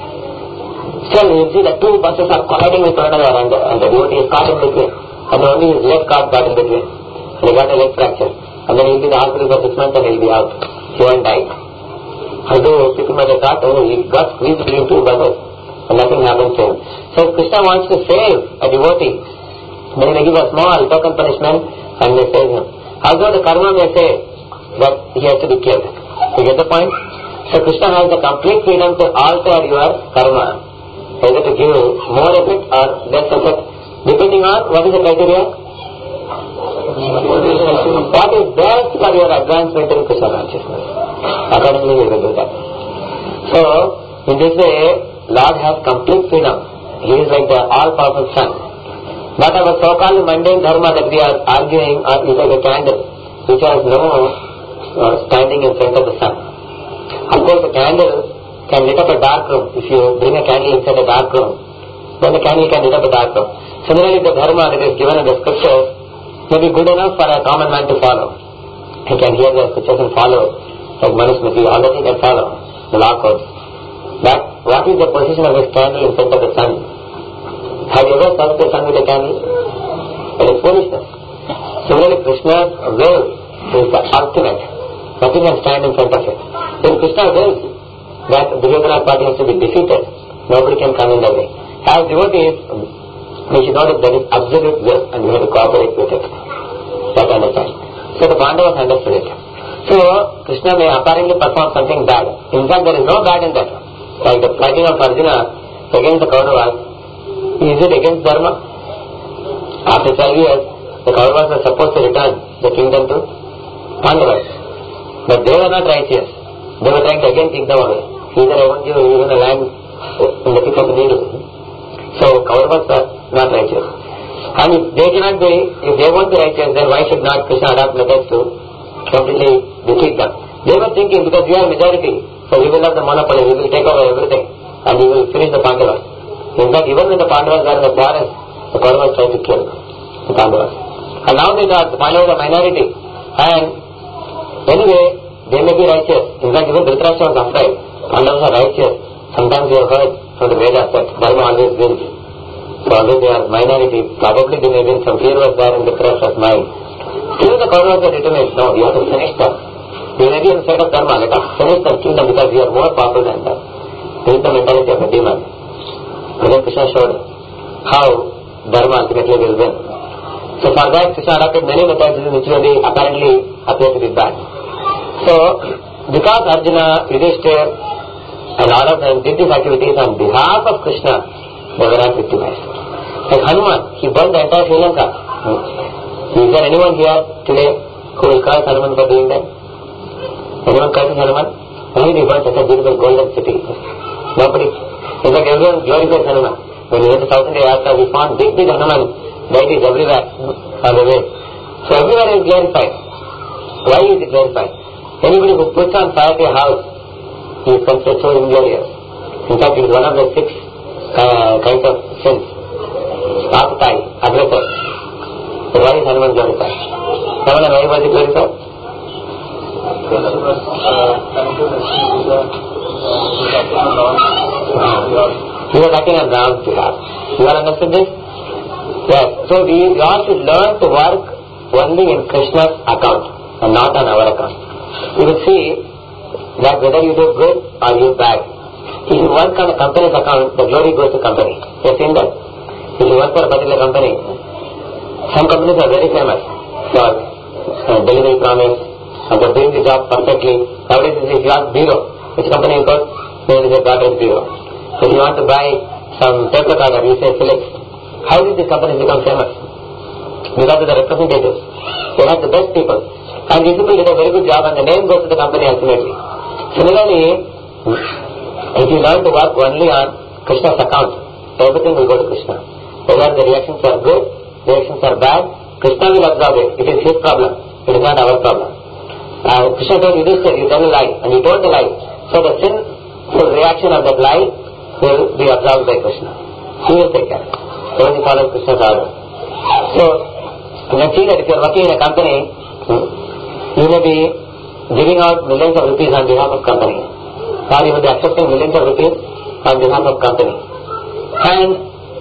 Speaker 2: still you will see that two buses are colliding with one another, and the, and the devotee is caught in between, and only his left car got in between, and he got a leg fracture, and then he will be in the hospital for six months and he will be out. He won't die. Although people might have thought, oh, he got squeezed between two buses, and nothing happened to him. So Krishna wants to save a devotee, then he may give a small token punishment and may save him. Although the karma may say that he has to be killed. You get the point? So Krishna has the complete freedom to alter your karma, either to give more effect or less effect, depending on what is the criteria? What is best for your advancement in Krishna consciousness. Accordingly we will do that. So, in this way, Lord has complete freedom. He is like the all-powerful sun. But our so-called mundane dharma that we are arguing is like a candle, which has no uh, standing in front of the sun. Of course, a candle can lit up a dark room. If you bring a candle inside a dark room, then the candle can lit up a dark room. Similarly, the dharma that is given in the scriptures may be good enough for a common man to follow. He can hear the scriptures and follow, like Manusmriti, all that he can follow, the law codes. But what is the position of this candle in front of the sun? Have you ever served the sun with a candle? It is foolishness. Similarly, Krishna's will is the ultimate. Nothing can stand in front of it. When Krishna wills that the Duryodhana party has to be defeated, nobody can come in the way. As devotees, we should know that there is absolute will and we have to cooperate with it. That understand. So the Pandavas understood it. So Krishna may apparently perform something bad. In fact, there is no bad in that. Like the fighting of Arjuna against the Kauravas, is it against Dharma? After twelve years, the Kauravas were supposed to return the kingdom to Pandavas. But they were not righteous. They were trying to again take them away. Either I want you even a land in the tip of the needle. So Kauravas are not righteous. And if they cannot be, if they want to be righteous, then why should not Krishna adopt methods to completely defeat them? They were thinking, because we are majority, so we will have the monopoly, we will take over everything, and we will finish the Pandavas. In fact, even when the Pandavas are in the forest, the Kauravas tried to kill the Pandavas. And now they thought the Pandavas are minority. And anyway, they may be righteous. In fact, even Dhritarashtra was afraid. Pandavas are righteous. Sometimes we have heard from the Vedas that Dharma always wins. So although they are minority, probably they may win. Some fear was there in Dhritarashtra's mind. Still the Kauravas are determined, no, you have to finish them. We may be on the side of Dharma, let us finish their kingdom because we are more powerful than them. This is the mentality of a demon. And then Krishna showed how Dharma ultimately will win. So for that, Krishna adopted many methods which really apparently appear to be bad. So, because Arjuna, Yudhishthira, and all of them did these activities on behalf of Krishna, they were not victimized. Like Hanuman, he burned the entire Sri Lanka. Is there anyone here today who will curse Hanuman for doing that? Anyone curses Hanuman? Why did he burn such a beautiful golden city? Nobody. In fact, everyone glorifies Hanuman. When we went to South India Yatra, we found big, big Hanuman deities everywhere on the way. So everywhere is glorified. Why is it glorified? Anybody who puts on fire to a house, he is considered so inglorious. In fact, it is one of the six uh, kinds of sins. Apatai, aggressor. So why is Hanuman glorified? Hanuman, why was he glorified? He was acting on Ram's behalf. You all understood this? Yes. So we, we all should learn to work only in Krishna's account and not on our account. You will see that whether you do good or you bad, if you work on a company's account, the glory goes to company. You have seen that? If you work for a particular company, some companies are very famous for uh, delivery promise and for doing the job perfectly. Nowadays, if you ask Bureau, which company you got? There is a Godrej Bureau. If you want to buy some tape recorder, you say Philips. How did these companies become famous? Because of the representatives. They have the best people. And these people did a very good job and the name goes to the company ultimately. Similarly, if you learn to work only on Krishna's account, everything will go to Krishna. Whether the reactions are good, reactions are bad, Krishna will absorb it. It is his problem. It is not our problem. Uh, Krishna told you this, you tell a lie, and you told the lie. So the sinful reaction of that lie will be absorbed by Krishna. He will take care. So he follows Krishna's order. So, you can see that if you are working in a company, you may be giving out millions of rupees on behalf of company. Or you may be accepting millions of rupees on behalf of company. And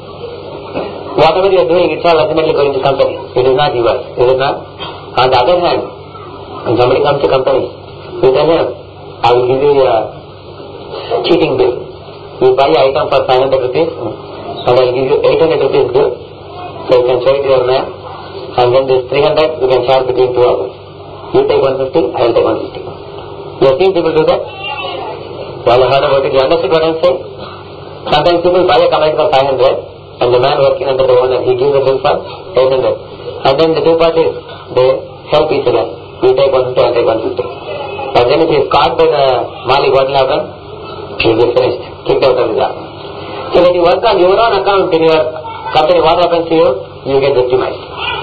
Speaker 2: whatever you are doing, it's all ultimately going to company. It is not yours. Is it not? On the other hand, when somebody comes to company, you tell him, I will give you a cheating bill. You buy an item for five hundred rupees and I will give you eight hundred rupees bill. So you can show it to your man. And then this three hundred you can share between two of us. You take one hundred fifty, I will take one hundred fifty. You have seen people do that? You all heard about it. You understood what I am saying? Sometimes people buy a commodity for five hundred and the man working under the owner, he gives the bill for eight hundred. And then the two parties, they help each other. You take one hundred fifty, I take one hundred fifty. But then if he is caught by the Malik, what will happen? He will be finished, kicked out of the job. So when you work on your own account in your company, what happens to you? You get victimized.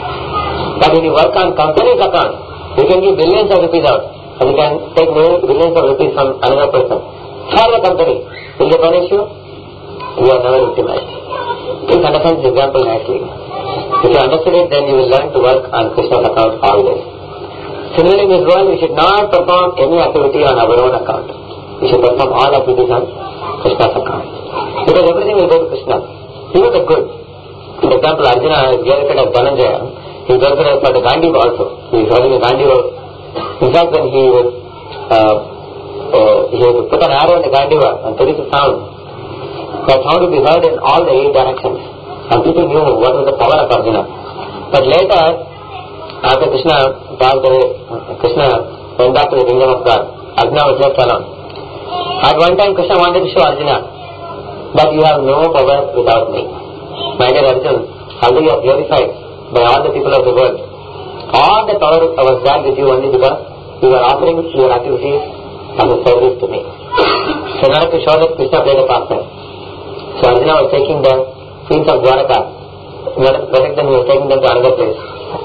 Speaker 2: But when you work on company's account, you can give billions of rupees out and you can take billions of rupees from another person. For the company, will they punish you? You are never victimized. Please understand this example nicely. If you understood it, then you will learn to work on Krishna's account always. Similarly, in this world, we should not perform any activity on our own account. We should perform all activities on Krishna's account. Because everything will go to Krishna. Even the good. For example, Arjuna is glorified as Dhananjaya. He is glorified for the Gandiva also. He is holding a Gandiva. In fact, when he would, uh, uh, he would put an arrow in the Gandiva and produce a sound, that sound would be heard in all the eight directions. And people knew what was the power of Arjuna. But later, after Krishna passed away, Krishna went back to the kingdom of God. Arjuna was left alone. At one time, Krishna wanted to show Arjuna that you have no power without me. My dear Arjuna, although you are glorified by all the people of the world, all the power was there with you only because you were offering your activities as a service to me. So in order to show that Krishna played a partner. So Arjuna was taking the queens of Dwaraka. In order to protect them, he was taking them to another place.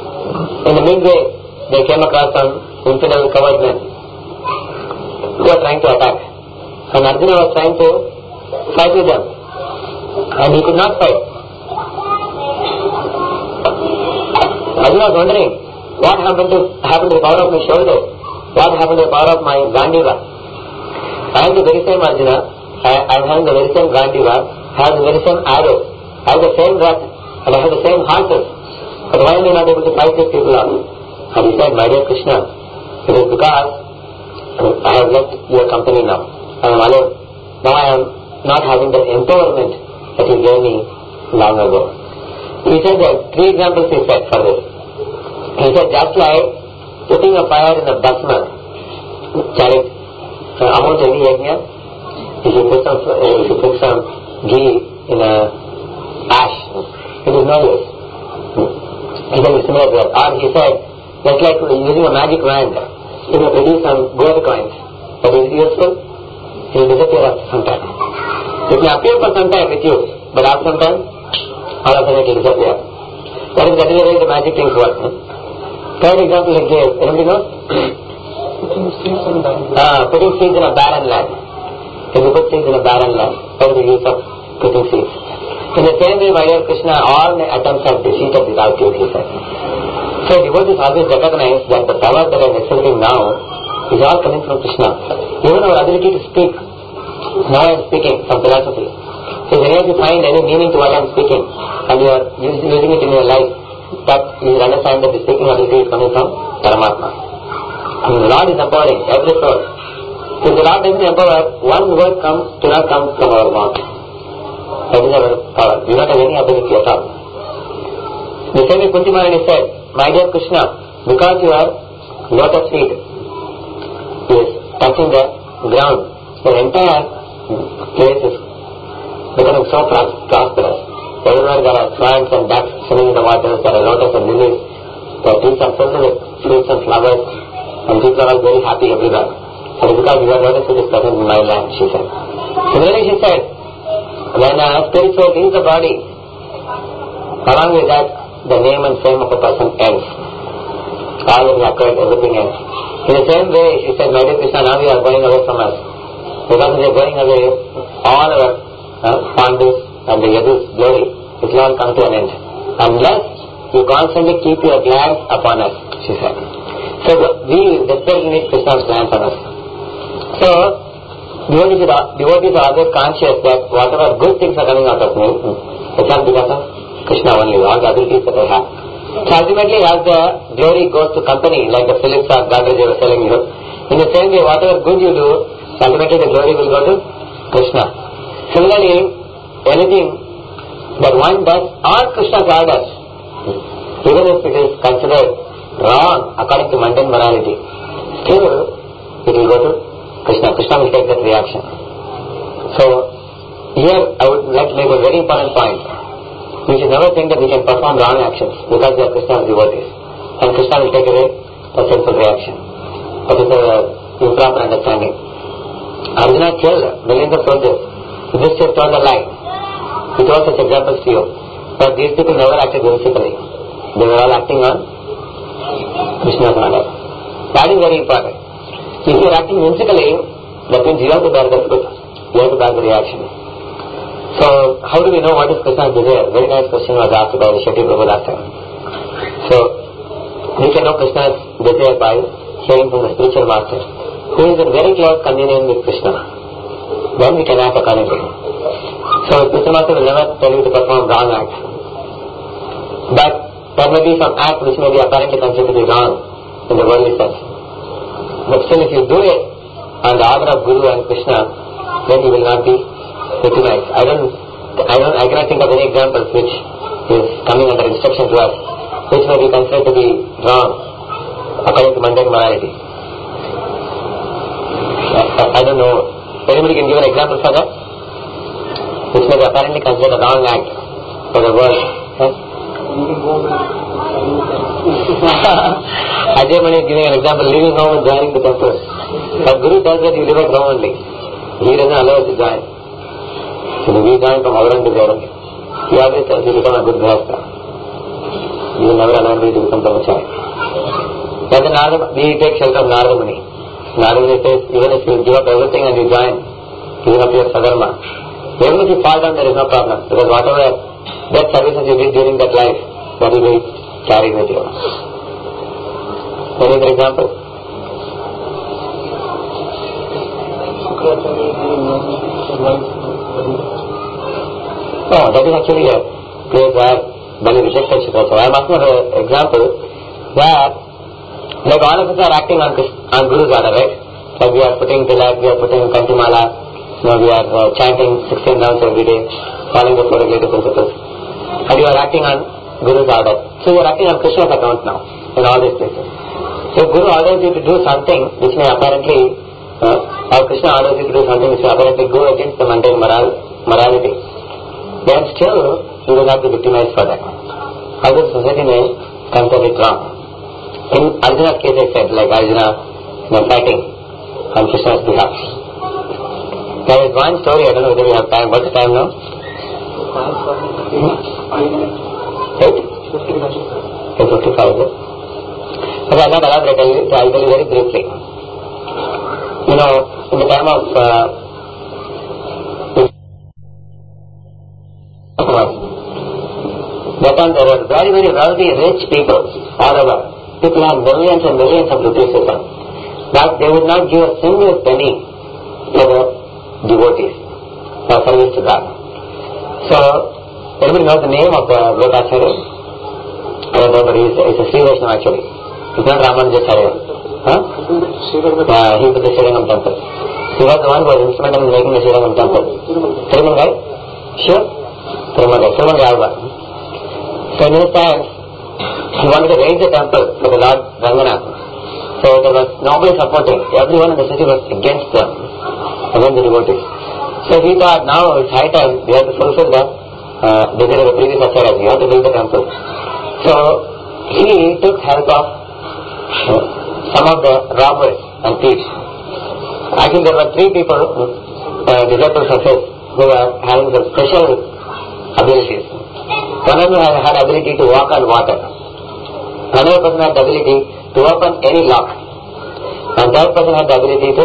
Speaker 2: In the midway, they came across some infidel covered men who were trying to attack. And Arjuna was trying to fight with them. And he could not fight. Arjuna was wondering, what happened to, happened to the power of my shoulder? What happened to the power of my Gandiva? I am the very same Arjuna. I, I am having the very same Gandiva. I have the very same arrows. I have the same rats. And I have the same horses. But why am I not able to fight these people up? And he said, my dear Krishna, it is because I have left your company now. I am alone. Now I am not having that empowerment that you gave me long ago. He said that three examples he said for this. He said just like putting a fire in a bhasma chariot, uh, amount any yajna, if you put some, uh, if you put some ghee in a ash, it is no use. He can be similar to that. Or he said, just like using a magic wand, you may produce some gold coins, but is it useful? It will disappear after some time. It may appear for some time with you, but after some time, all of a sudden it will disappear. That is, that is the way the magic things work. No? Third example he gave, anybody know? Uh, putting seeds in a barren land. If you put seeds in a barren land, what is the use of putting seeds? In the same way, my dear Krishna, all attempts are defeated without you, he said. So devotees always recognize that the power that I am exhibiting now is all coming from Krishna. Even our ability to speak, now I am speaking some philosophy. So if any of you find any meaning to what I am speaking, and you are using it in your life, that you will understand that the speaking ability is coming from Paramatma. And the Lord is empowering every soul. If the Lord doesn't empower, one word comes, do not come from our mouth. That is our power. We do not have any ability at all. The same way Kunti Maharani said, my dear Krishna, because your lotus feet is touching the ground, the entire place is becoming so prosperous. Everywhere there are plants and ducks swimming in the waters, there are lotus and lilies, the trees are filled with fruits and flowers, and people are all very happy everywhere. That is because your lotus feet is present in my land, she said. Similarly, she said, when a spirit soul leaves the body, along with that, the name and fame of a person ends. All that he acquired, everything ends. In the same way, she said, my dear Krishna, now you are going away from us. Because we are going away, all our uh, Pandus and the Yadus glory, it will all come to an end. Unless you constantly keep your glance upon us, she said. So we desperately need Krishna's glance on us. So, Devotees are, devotees are always conscious that whatever good things are coming out of me, it's not because of Krishna only, all the abilities that I have. So ultimately, as the glory goes to company, like the Philips or Godrej were telling you, in the same way, whatever good you do, ultimately the glory will go to Krishna. Similarly, anything that one does on Krishna's orders, even if it is considered wrong according to mundane morality, still it will go to Krishna. Krishna will take that reaction. So, here I would like to make a very important point. We should never think that we can perform wrong actions because we are Krishna's devotees. And Krishna will take away a sinful reaction. That is an improper understanding. Arjuna killed millions of soldiers. Yudhishthira told a lie. He told such examples to you. But these people never acted whimsically. They were all acting on Krishna's order. That is very important. If you are acting whimsically, that means you have to bear the fruit. You have to bear the reaction. So, how do we know what is Krishna's desire? Very nice question was asked by Shetty Prabhu last time. So, we can know Krishna's desire by hearing from the spiritual master, who is in very close communion with Krishna. Then we can act accordingly. So, spiritual master will never tell you to perform wrong acts. But there may be some act which may be apparently considered to be wrong in the worldly sense. But still, if you do it on the order of Guru and Krishna, then you will not be victimized. I don't, I don't, I cannot think of any examples which is coming under instruction to us, which may be considered to be wrong according to mundane morality. I, I don't know. Anybody can give an example for that? Which may be apparently considered a wrong act for the world. Huh? Ajay Mani is giving an example, leaving home and joining the temple. But Guru tells that you live at home only. He doesn't allow us to join. So we join from our end to their end. He always says you become a good grihastha. You will never allow me to become brahmachari. But the Narada, we take shelter of Narada Muni. Narada Muni says, even if you give up everything and you join, giving up your sadharma, even if you fall down, there is no problem. Because whatever that services you did during that life, that will be carried with you. Any other example? No, that is actually a place where Bali rejected Shukracharya. I am asking for an example where, like all of us are acting on, on Guru's order, right? Like we are putting tilak, we are putting kantimala, you know, we are uh, chanting sixteen rounds every day, following the four regulative principles. And you are acting on Guru's order. So you are acting on Krishna's account now, in all these places. So Guru orders you to do something which may apparently, uh, or Krishna orders you to do something which may apparently go against the mundane moral, morality. Then still, you will not be victimized for that. Other society may comes a bit wrong. In Arjuna's case, I said, like Arjuna was fighting on Krishna's behalf. There is one story, I don't know whether we have time. What's the time now? Eight? eight fifty-five, is it? Okay, I'll not elaborate, I'll tell you very briefly. You know, in the time of uh, that time there were very, very wealthy, rich people all over. People had millions and millions of rupees with them. But they would not give a single penny to the devotees for service to God. So, everybody knows the name of the Lokacharya? I don't know, but he's, he's a Sri Vaishnava actually. He's not Ramanujacharya. Huh? Uh, he built the Srirangam temple. He was the one who was instrumental in making the Srirangam temple. Thirumangai? Sure? Thirumangai. Thirumangai Alva. So in his times, he wanted to raise the temple for the Lord Ranganath. So there was nobody supporting. Everyone in the city was against them, against the devotees. So he thought, now it's high time we have to fulfill the uh, desire of the previous acharyas. We have to build the temple. So he took help of uh, some of the robbers and thieves. Actually, there were three people, uh, disciples of his, who were having some special abilities. One of them had the ability to walk on water. Another person had the ability to open any lock. And third person had the ability to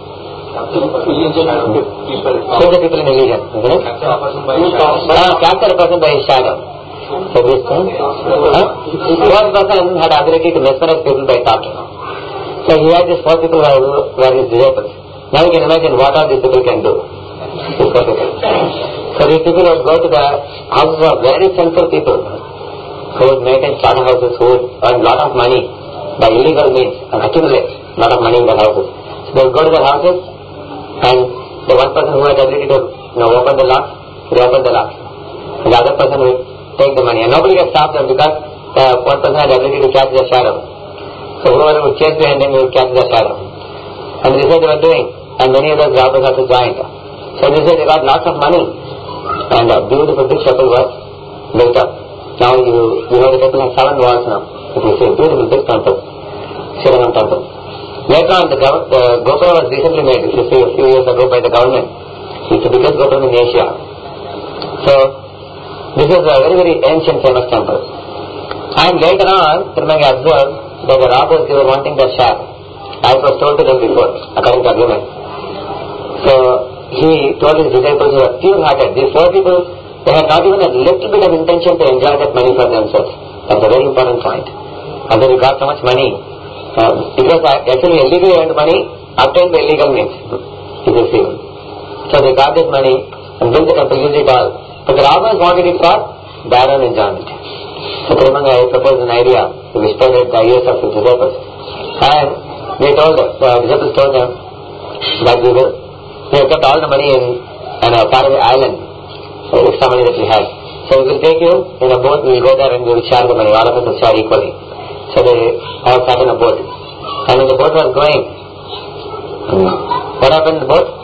Speaker 2: save the people in illusion. Isn't it? Uh, capture a person by his shadow. So this thing. Huh? Fourth person had the ability to mesmerize people by talking. So he had these four people who were his disciples. Now you can imagine what all these people can do. These four people. So these people would go to the houses of very sinful people who would maintain slaughterhouses, who would earn a lot of money by illegal means and accumulate a lot of money in their houses. So they would go to their houses and the one person who had the ability to you know, open the lock, would open the lock. And the other person would take the money. And nobody can stop them because the one person had the ability to catch their shadow. So whoever would chase behind him, he would catch their shadow. And this is what they were doing. And many of those robbers also joined. So this is they got lots of money. And a beautiful big temple was built up. Now you you know the temple has seven walls now. If you see, beautiful big temple, Srirangam temple. Later on, the, gov- the Gopura was recently made, if you see, a few years ago by the government. It's the biggest Gopura in Asia. So, this is a very, very ancient, famous temple. And later on, Thirumangai observed that the robbers, they were wanting their share, as was told to them before, according to agreement. So, he told his disciples who were pure-hearted, these four people, they had not even a little bit of intention to enjoy that money for themselves. That's a very important point. Although they got so much money, uh, it was actually illegally earned money, obtained by illegal means. It is even. So they got this money and built the temple, used it all. But the robbers wanted it for their own enjoyment. So Thirumangai proposed an idea to whisper it the ears of his disciples. And they told them, the disciples told them that we will, we have kept all the money in an uh, faraway island, so extra money that we had. So we will take you in a boat, we will go there and we will share the money, all of us will share equally. So they all sat in a boat. And when the boat was going, what happened in the boat?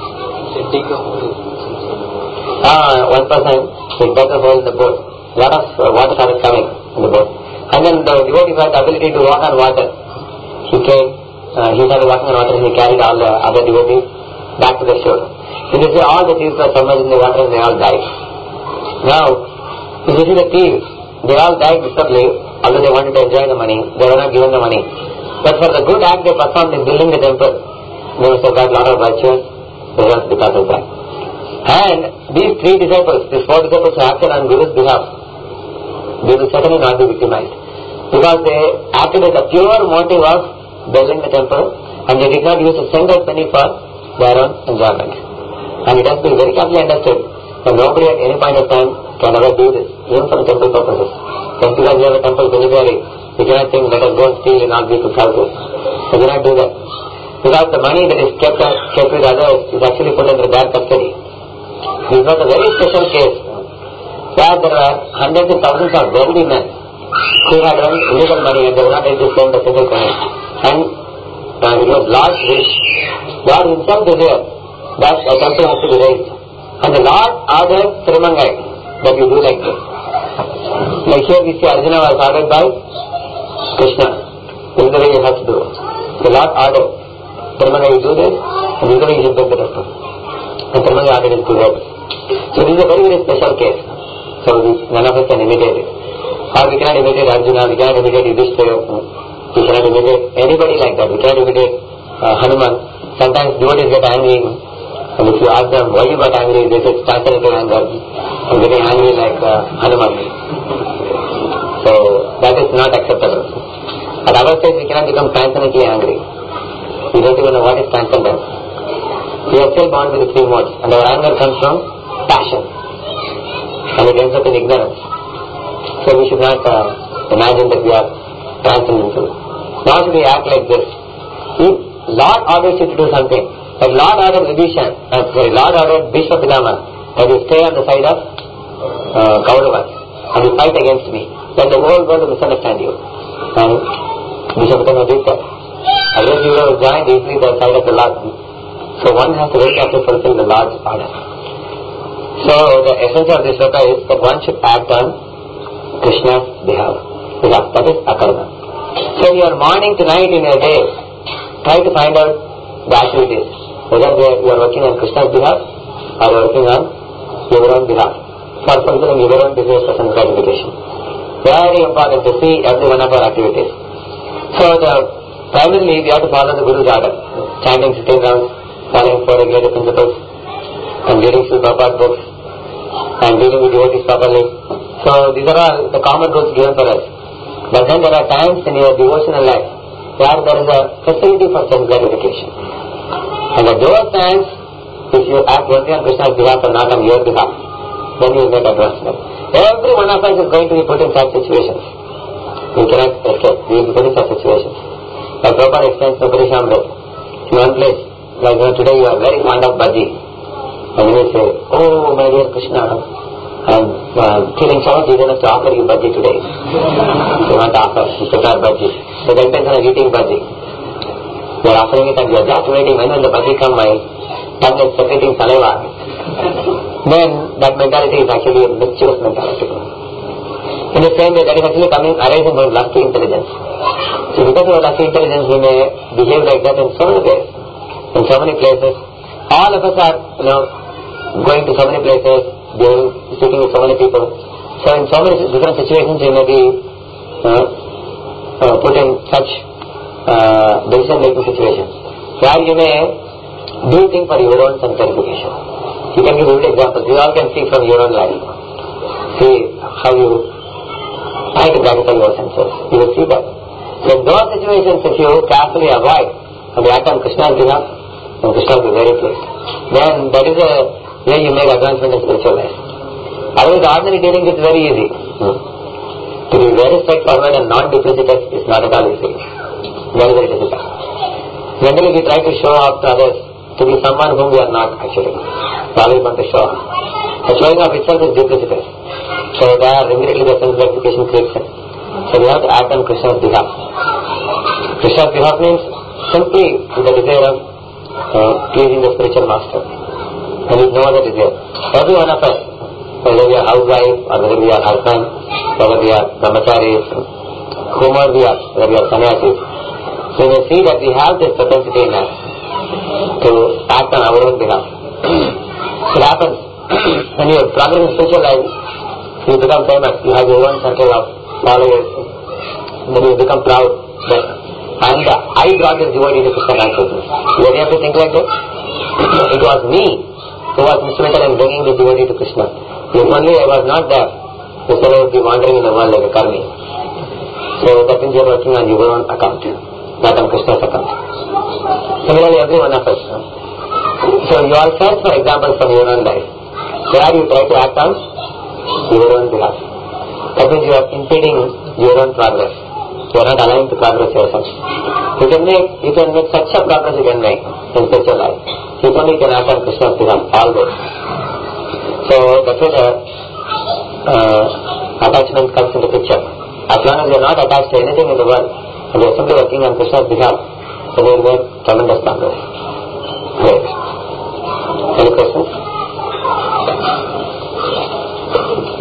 Speaker 2: Ah, one person would dug a hole in the boat. A lot of uh, water started coming in the boat. And then the devotee had the ability to walk on water. He came, uh, he started walking on water and he carried all the other devotees back to the shore. So they say all the thieves were submerged in the water and they all died. Now, if you see the thieves, they all died differently, although they wanted to enjoy the money, they were not given the money. But for the good act they performed in building the temple, they must have got a lot of virtuous results because of that. And these three disciples, these four disciples who acted on Guru's behalf, they will certainly not be victimized. Because they acted with a pure motive of building the temple and they did not use a single penny for their own enjoyment. And it has been very carefully understood that nobody at any point of time can ever do this, even for the temple purposes. Just because we have a temple cemetery, we cannot think, let us go and steal in all people's houses. We cannot do that. Because the money that is kept, kept with others is actually put under their custody. This was a very special case where there were hundreds and thousands of wealthy men who had earned illegal money and they were not able to spend a single penny. And uh, it was Lord's wish. God himself desired that a temple has to be raised. And the Lord ordered Thirumangai that you do like this. Like here we see Arjuna was ordered by Krishna. This is the way you have to do. The Lord ordered, Dharmana, you do this, and this is the way you should build the temple. And Dharmana ordered his two heads. So this is a very, very special case. So we, none of us can imitate it. Or we cannot imitate Arjuna, we cannot imitate Yudhishthira, we cannot imitate anybody like that. We cannot imitate uh, Hanuman. Sometimes devotees get angry, and if you ask them why you got angry, they say it's transcendental anger. I'm getting angry like uh, Hanuman. So that is not acceptable. At our stage, we cannot become transcendently angry. We don't even know what is transcendence. We are still bound with the three modes, and our anger comes from passion, and it ends up in ignorance. So we should not uh, imagine that we are transcendental. Nor should we act like this. If Lord orders you to do something, but Lord ordered Vibhishan, uh, sorry, Lord ordered Bhishma Pitama that you stay on the side of uh, Kauravas and you fight against me, then the whole world will misunderstand you. And Bhishma Pitama did that. Otherwise you would have joined easily the side of the Lord. So one has to really have to fulfill the Lord's order. So the essence of this sloka is that one should act on Krishna's behalf. That is akarma. So in your morning, tonight, in your day, try to find out the activities. Whether you are working on Krishna's behalf or you are working on your own behalf. For fulfilling your own desires for some gratification. Very important to see every one of our activities. So the primarily we have to follow the Guru's order. Chanting sitting rounds, following four regulative principles, and reading Sri Prabhupada's books, and dealing with devotees properly. So these are all the common rules given for us. But then there are times in your devotional life where there is a facility for self gratification. And at those times, if you act only on Krishna's behalf and not on your behalf, then you will get advancement. Every one of us is going to be put in such situations. We cannot escape. We will be put in such situations. Like Prabhupada explains in Upanishad, in one place, like you know, today you are very fond of bhaji. And you will say, oh my dear Krishna, I'm uh, feeling so much eagerness to offer you bhaji today. So you want to offer, you prepare bhaji. So the intention of eating bhaji. You are offering it and you are just waiting. When will the bhaji come? My tongue is secreting saliva. Then that mentality is actually a mischievous mentality. In the same way, that is actually coming arising from lusty intelligence. So because of lusty intelligence, we may behave like that in so many ways, in so many places. All of us are, you know, going to so many places, doing, speaking with so many people. So in so many different situations, you may be uh, uh, put in such uh, decision-making situations, where you may do things for your own self-gratification. You can give vivid examples. You all can see from your own life. See how you try to gratify your senses. You will see that. So in those situations, if you carefully avoid and you act on Krishna's behalf, then Krishna will be very pleased. Then that is a way you make advancement in spiritual life. Otherwise, ordinary dealing is very easy. Hmm. To be very straightforward and non-duplicitous is not at all easy. Very, very difficult. Generally, we try to show off to others to be someone whom we are not actually. We always want to show off. The showing off itself is duplicitous. So there immediately the self-gratification creeps in. So we have to act on Krishna's behalf. Krishna's behalf means simply with the desire of uh, pleasing the spiritual master. And with no other desire. Every one of us, whether we are housewife or whether we are husband, whether we are brahmacharis, whomever we are, whether we are sannyasis, we may see that we have this propensity in us to act on our own behalf. It happens when you progress in spiritual life, you become famous, you have your own circle of followers, then you become proud that and uh, I brought this devotee to Krishna consciousness. You really have to think like that. It was me who was instrumental in bringing this devotee to Krishna. If only I was not there, this fellow would be wandering in the world like a karmi. So that means you are working on your own account, not on Krishna's account. Similarly, every one of us. So you all search for examples from your own life. Where you try to act on your own behalf. That means you are impeding your own progress. You are not allowing to progress yourself. You can make, you can make such a progress you can make in spiritual life. You only can act on Krishna's behalf always. So that's why the uh, attachment comes into picture. As long as you are not attached to anything in the world, and you are simply working on Krishna's behalf, then you will make tremendous progress. Great. Any questions?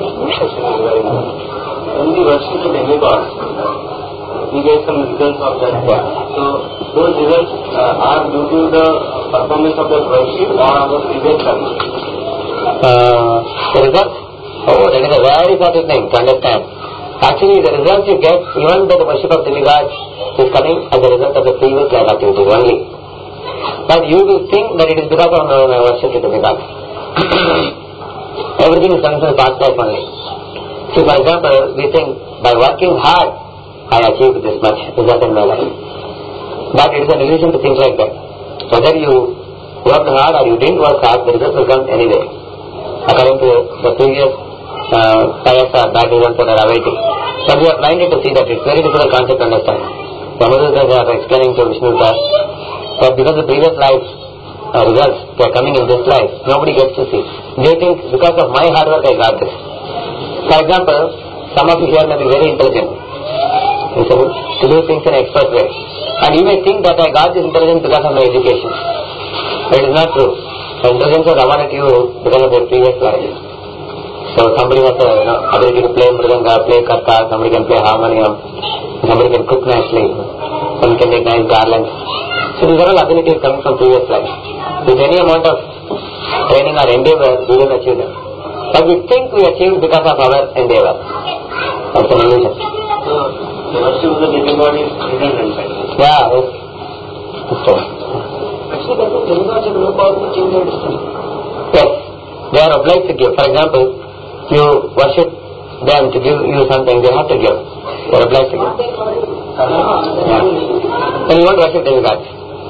Speaker 3: question is very important. When we worship the demigods, we get some results of that. Yeah. So those results uh, are due to the performance of the worship or our previous service.
Speaker 2: Uh, the results? Oh, that is a very important thing to understand. Actually, the results you get, even though the worship of demigods is coming as a result of the previous life activities only. But you will think that it is because of my worship to demigods. Everything is coming from the past life only. So, for example, we think by working hard, I achieved this much result in my life. But it is an illusion to think like that. Whether you worked hard or you didn't work hard, the result will come anyway, according to the previous uh, pious or bad results that are awaiting. But we are blinded to see that it's very difficult concept to understand. Ramanujas are explaining to Vishnu that because the previous life uh, results they are coming in this life, nobody gets to see. They think because of my hard work I got this. For example, some of you here may be very intelligent, to do things in an expert way. And you may think that I got this intelligence because of my education. But it is not true. The intelligence was awarded to you because of your previous life. So somebody has the you know, ability to play mridanga, play karta, somebody can play harmonium, somebody can cook nicely, somebody can make nice garlands. So these are all abilities coming from previous life. With any amount of training or endeavor, we will achieve them. But we think we achieved because of our endeavor. That's an illusion.
Speaker 3: So, the worship of the demigod is redundant, right?
Speaker 2: Yeah, yes. Okay.
Speaker 3: Actually, that means demigods have no power to change their destiny.
Speaker 2: Yes, they are obliged to give. For example, you worship them to give you something, they have to give. They are obliged to give. Yeah. Then you won't worship demigods.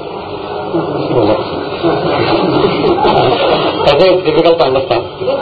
Speaker 2: That's why it's difficult to understand.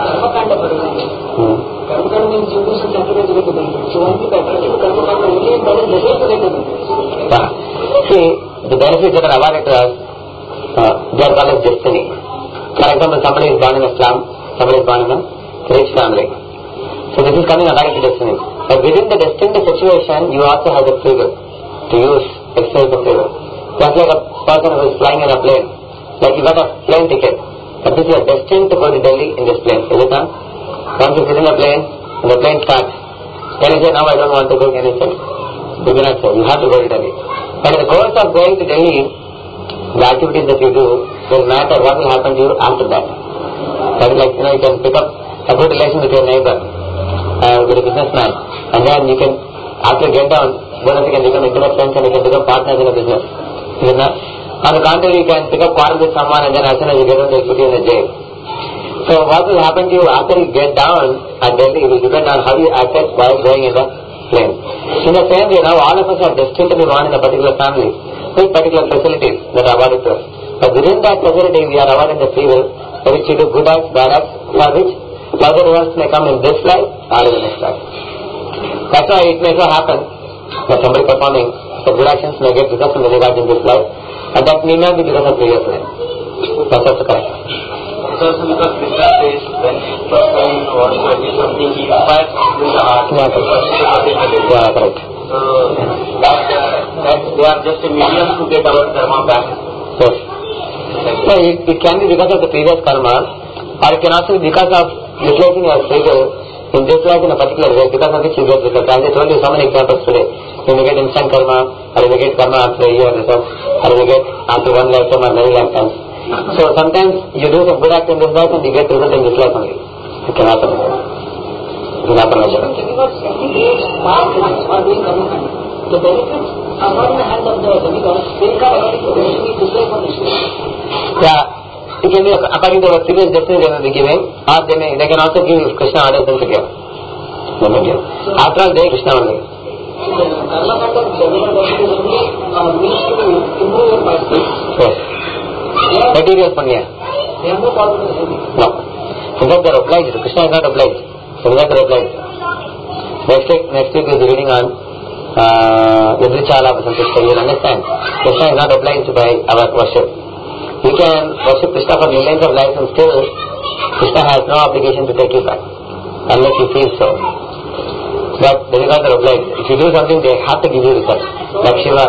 Speaker 2: Hmm.
Speaker 3: Karmakanda means you do some sacrifice to get the benefit. So when we practice Karmakanda only and that is necessary to get the benefit.
Speaker 2: Yeah. See, the benefits that are awarded to us, uh, they are called as destiny. For example, somebody is born in a slum, somebody is born in a rich family. So this is coming according to destiny. But within the destined situation, you also have the free will to use, exercise the free will. Just like a person who is flying in a plane. Like you got a plane ticket. But this you are destined to go to Delhi in this plane. Is it not? Once you sit in a plane, and the plane starts, can you say, now I don't want to go, can you say? You cannot say, you have to go to Delhi. But in the course of going to Delhi, the activities that you do will matter what will happen to you after that. That is like, you know, you can pick up a good relation with your neighbor, uh, with a businessman, and then you can, after you get down, then you can become intimate friends and you can become partners in a business. Is it not? On the contrary, you can pick up quarrel with someone and then as soon as you get down, they'll put you in a jail. So what will happen to you after you get down at Delhi will depend on how you acted while going in the plane. In the same way, now all of us are destined to be born in a particular family with particular facilities that are awarded to us. But within that facility, we are awarded the free will, for which you do good acts, bad acts, for which further results may come in this life or in the next life. That's why it may so happen that somebody performing the good actions may get results from the regards in this life, and that may not be because of previous life. That's also correct.
Speaker 3: It's also because Krishna says when a person wants to achieve something, he inspires with the heart.
Speaker 2: Yeah, correct. Yeah, correct.
Speaker 3: So that, uh, that they are just a medium to get our karma back.
Speaker 2: Yes. So it, it can be because of the previous karma, or it can also be because of utilizing your free will in this life in a particular way, because of which you get results. As I told you so many examples today. You may get instant karma, or you may get karma after a year results, or you may get after one lifetime or many lifetimes. So sometimes you do some good act in this life and you get result in this life only. It can happen. It can happen like that.
Speaker 3: The benefits are not in the hand of the demigods. They come according to the destiny to play for this.
Speaker 2: Yeah, it can be according to our previous destiny they may be giving, or they may they can also give if Krishna orders them to give. They may give. After all, they Krishna only.
Speaker 3: The Karmakanda demigod worship is only uh, means to improve your mindset.
Speaker 2: Yes. Material punya.
Speaker 3: They have no power to help you.
Speaker 2: No. In fact, they are obliged. Krishna is not obliged. So they are obliged. Next week, next week we will be reading on Yadrichala Vasantishta. You will understand. Krishna is not obliged by our worship. We can worship Krishna for millions of lives and still Krishna has no obligation to take you back. Unless he feels so. But demigods are obliged. If you do something, they have to give you results. Like Shiva.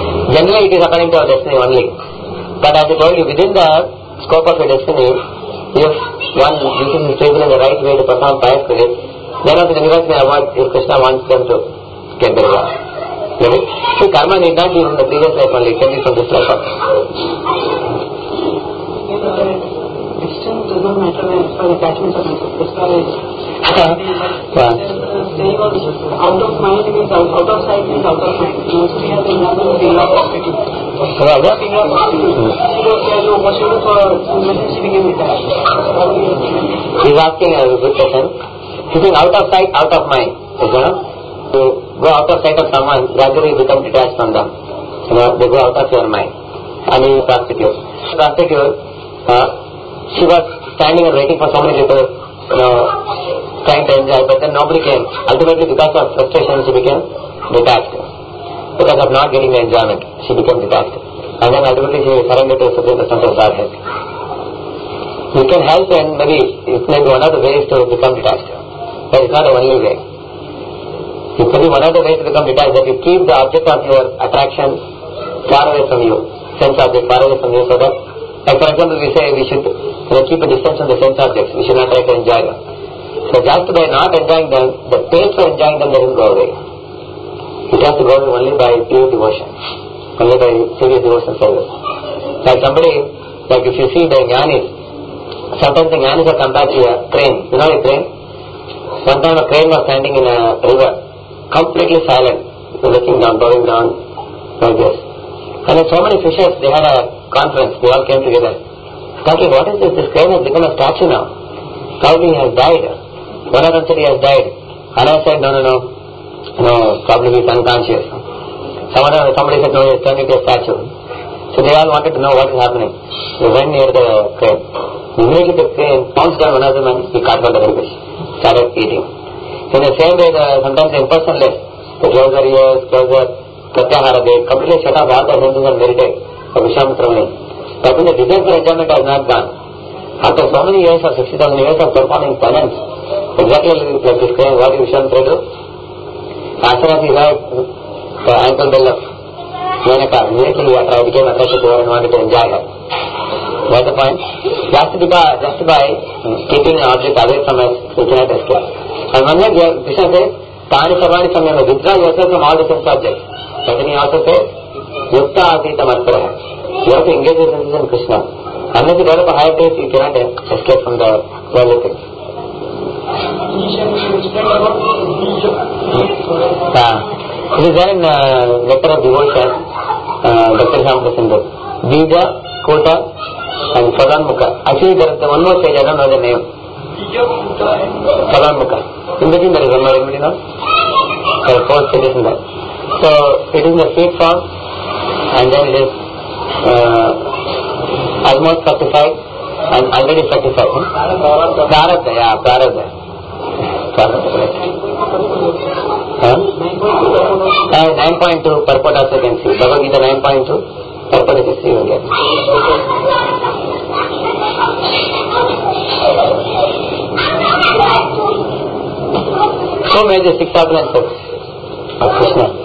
Speaker 2: Generally, it is according to our destiny only. But as I told you, within the scope of your destiny, if one uses his table in the right way to perform pious projects, then also the universe may avoid if Krishna wants them to get the reward. See, karma need not be from the previous life only, it can be from this life also.
Speaker 4: Distance does not matter as far as attachments are concerned. As far as
Speaker 2: yeah.
Speaker 4: saying out of mind means out, out of sight means out of mind. Also we have the example of finger of hospital.
Speaker 2: So what?
Speaker 4: Finger of hospital. She was hospital for medicine, she became detached.
Speaker 2: He's asking a good question. He's saying out of sight, out of mind. You know? To go out of sight of someone, gradually you become detached from them. You know, they go out of your mind. I mean, prostitute. Prostitute, uh, she was standing and waiting for so many people, you know, trying to enjoy, but then nobody came. Ultimately, because of frustration, she became detached. Because of not getting the enjoyment, she became detached. And then ultimately she surrendered to the Supreme Personality of Godhead. You can help, and maybe it may be one of the ways to become detached. But it's not the only way. It may be one of the ways to become detached, that you keep the object of your attraction far away from you, sense object far away from you, so that, like for example, we say we should you know, keep a distance from the sense objects, we should not try to enjoy them. So just by not enjoying them, the taste for enjoying them doesn't go away. It has to go away only by pure devotion, only by serious devotion service. Like somebody, like if you see the jnanis, sometimes the jnanis are compared to a crane. You know a crane? One time a crane was standing in a river, completely silent, looking down, bowing down, like this. And then so many fishers, they had a conference, they all came together, talking, what is this? This crane has become a statue now. Probably he has died. One of them said he has died. Another said, no, no, no, no, probably he is unconscious. Some other, somebody said, no, he has turned into a statue. So they all wanted to know what is happening. They went near the crane. Immediately the crane pounced down one of them and he caught one of the fish, started eating. So in the same way, the, sometimes the impersonalists, the close their ears, close their pratyahara, they completely shut off all their senses and meditate for Vishwamitra Muni. But when the desire for enjoyment has not gone, after so many years or sixty thousand years of performing penance, exactly like this crane, what did Vishwamitra do? As soon as he heard the ankle bell of Menaka, immediately he became attracted to her and wanted to enjoy her. That's the point. Just because, just by keeping an object away from us, we cannot escape. And one day Krishna says, Tani Sarvani Samyama, withdraw yourself from all the sense objects. But then he also says, Yukta Asita Martara. You have to engage your senses in Krishna. Unless you develop a higher taste, you cannot escape from the worldly things. Ah, it is there in uh, Nectar of Devotion, uh, Doctor Shamprasindhu. Bija, Kota, and Sadanmukha. Actually, there is the one more stage, I don't know the name. Sadanmukha. In between there is one more, anybody know? There are four stages in that. So, it is in the sweet form, and then it is uh, almost fructified, and already fructified. Hmm? Prarabdha, yeah, Prarabdha. Prarabdha, right. Huh? Uh, nine point two purport also you can see. Bhagavad Gita nine point two. Purport you can see again. So made the six appearances of Krishna.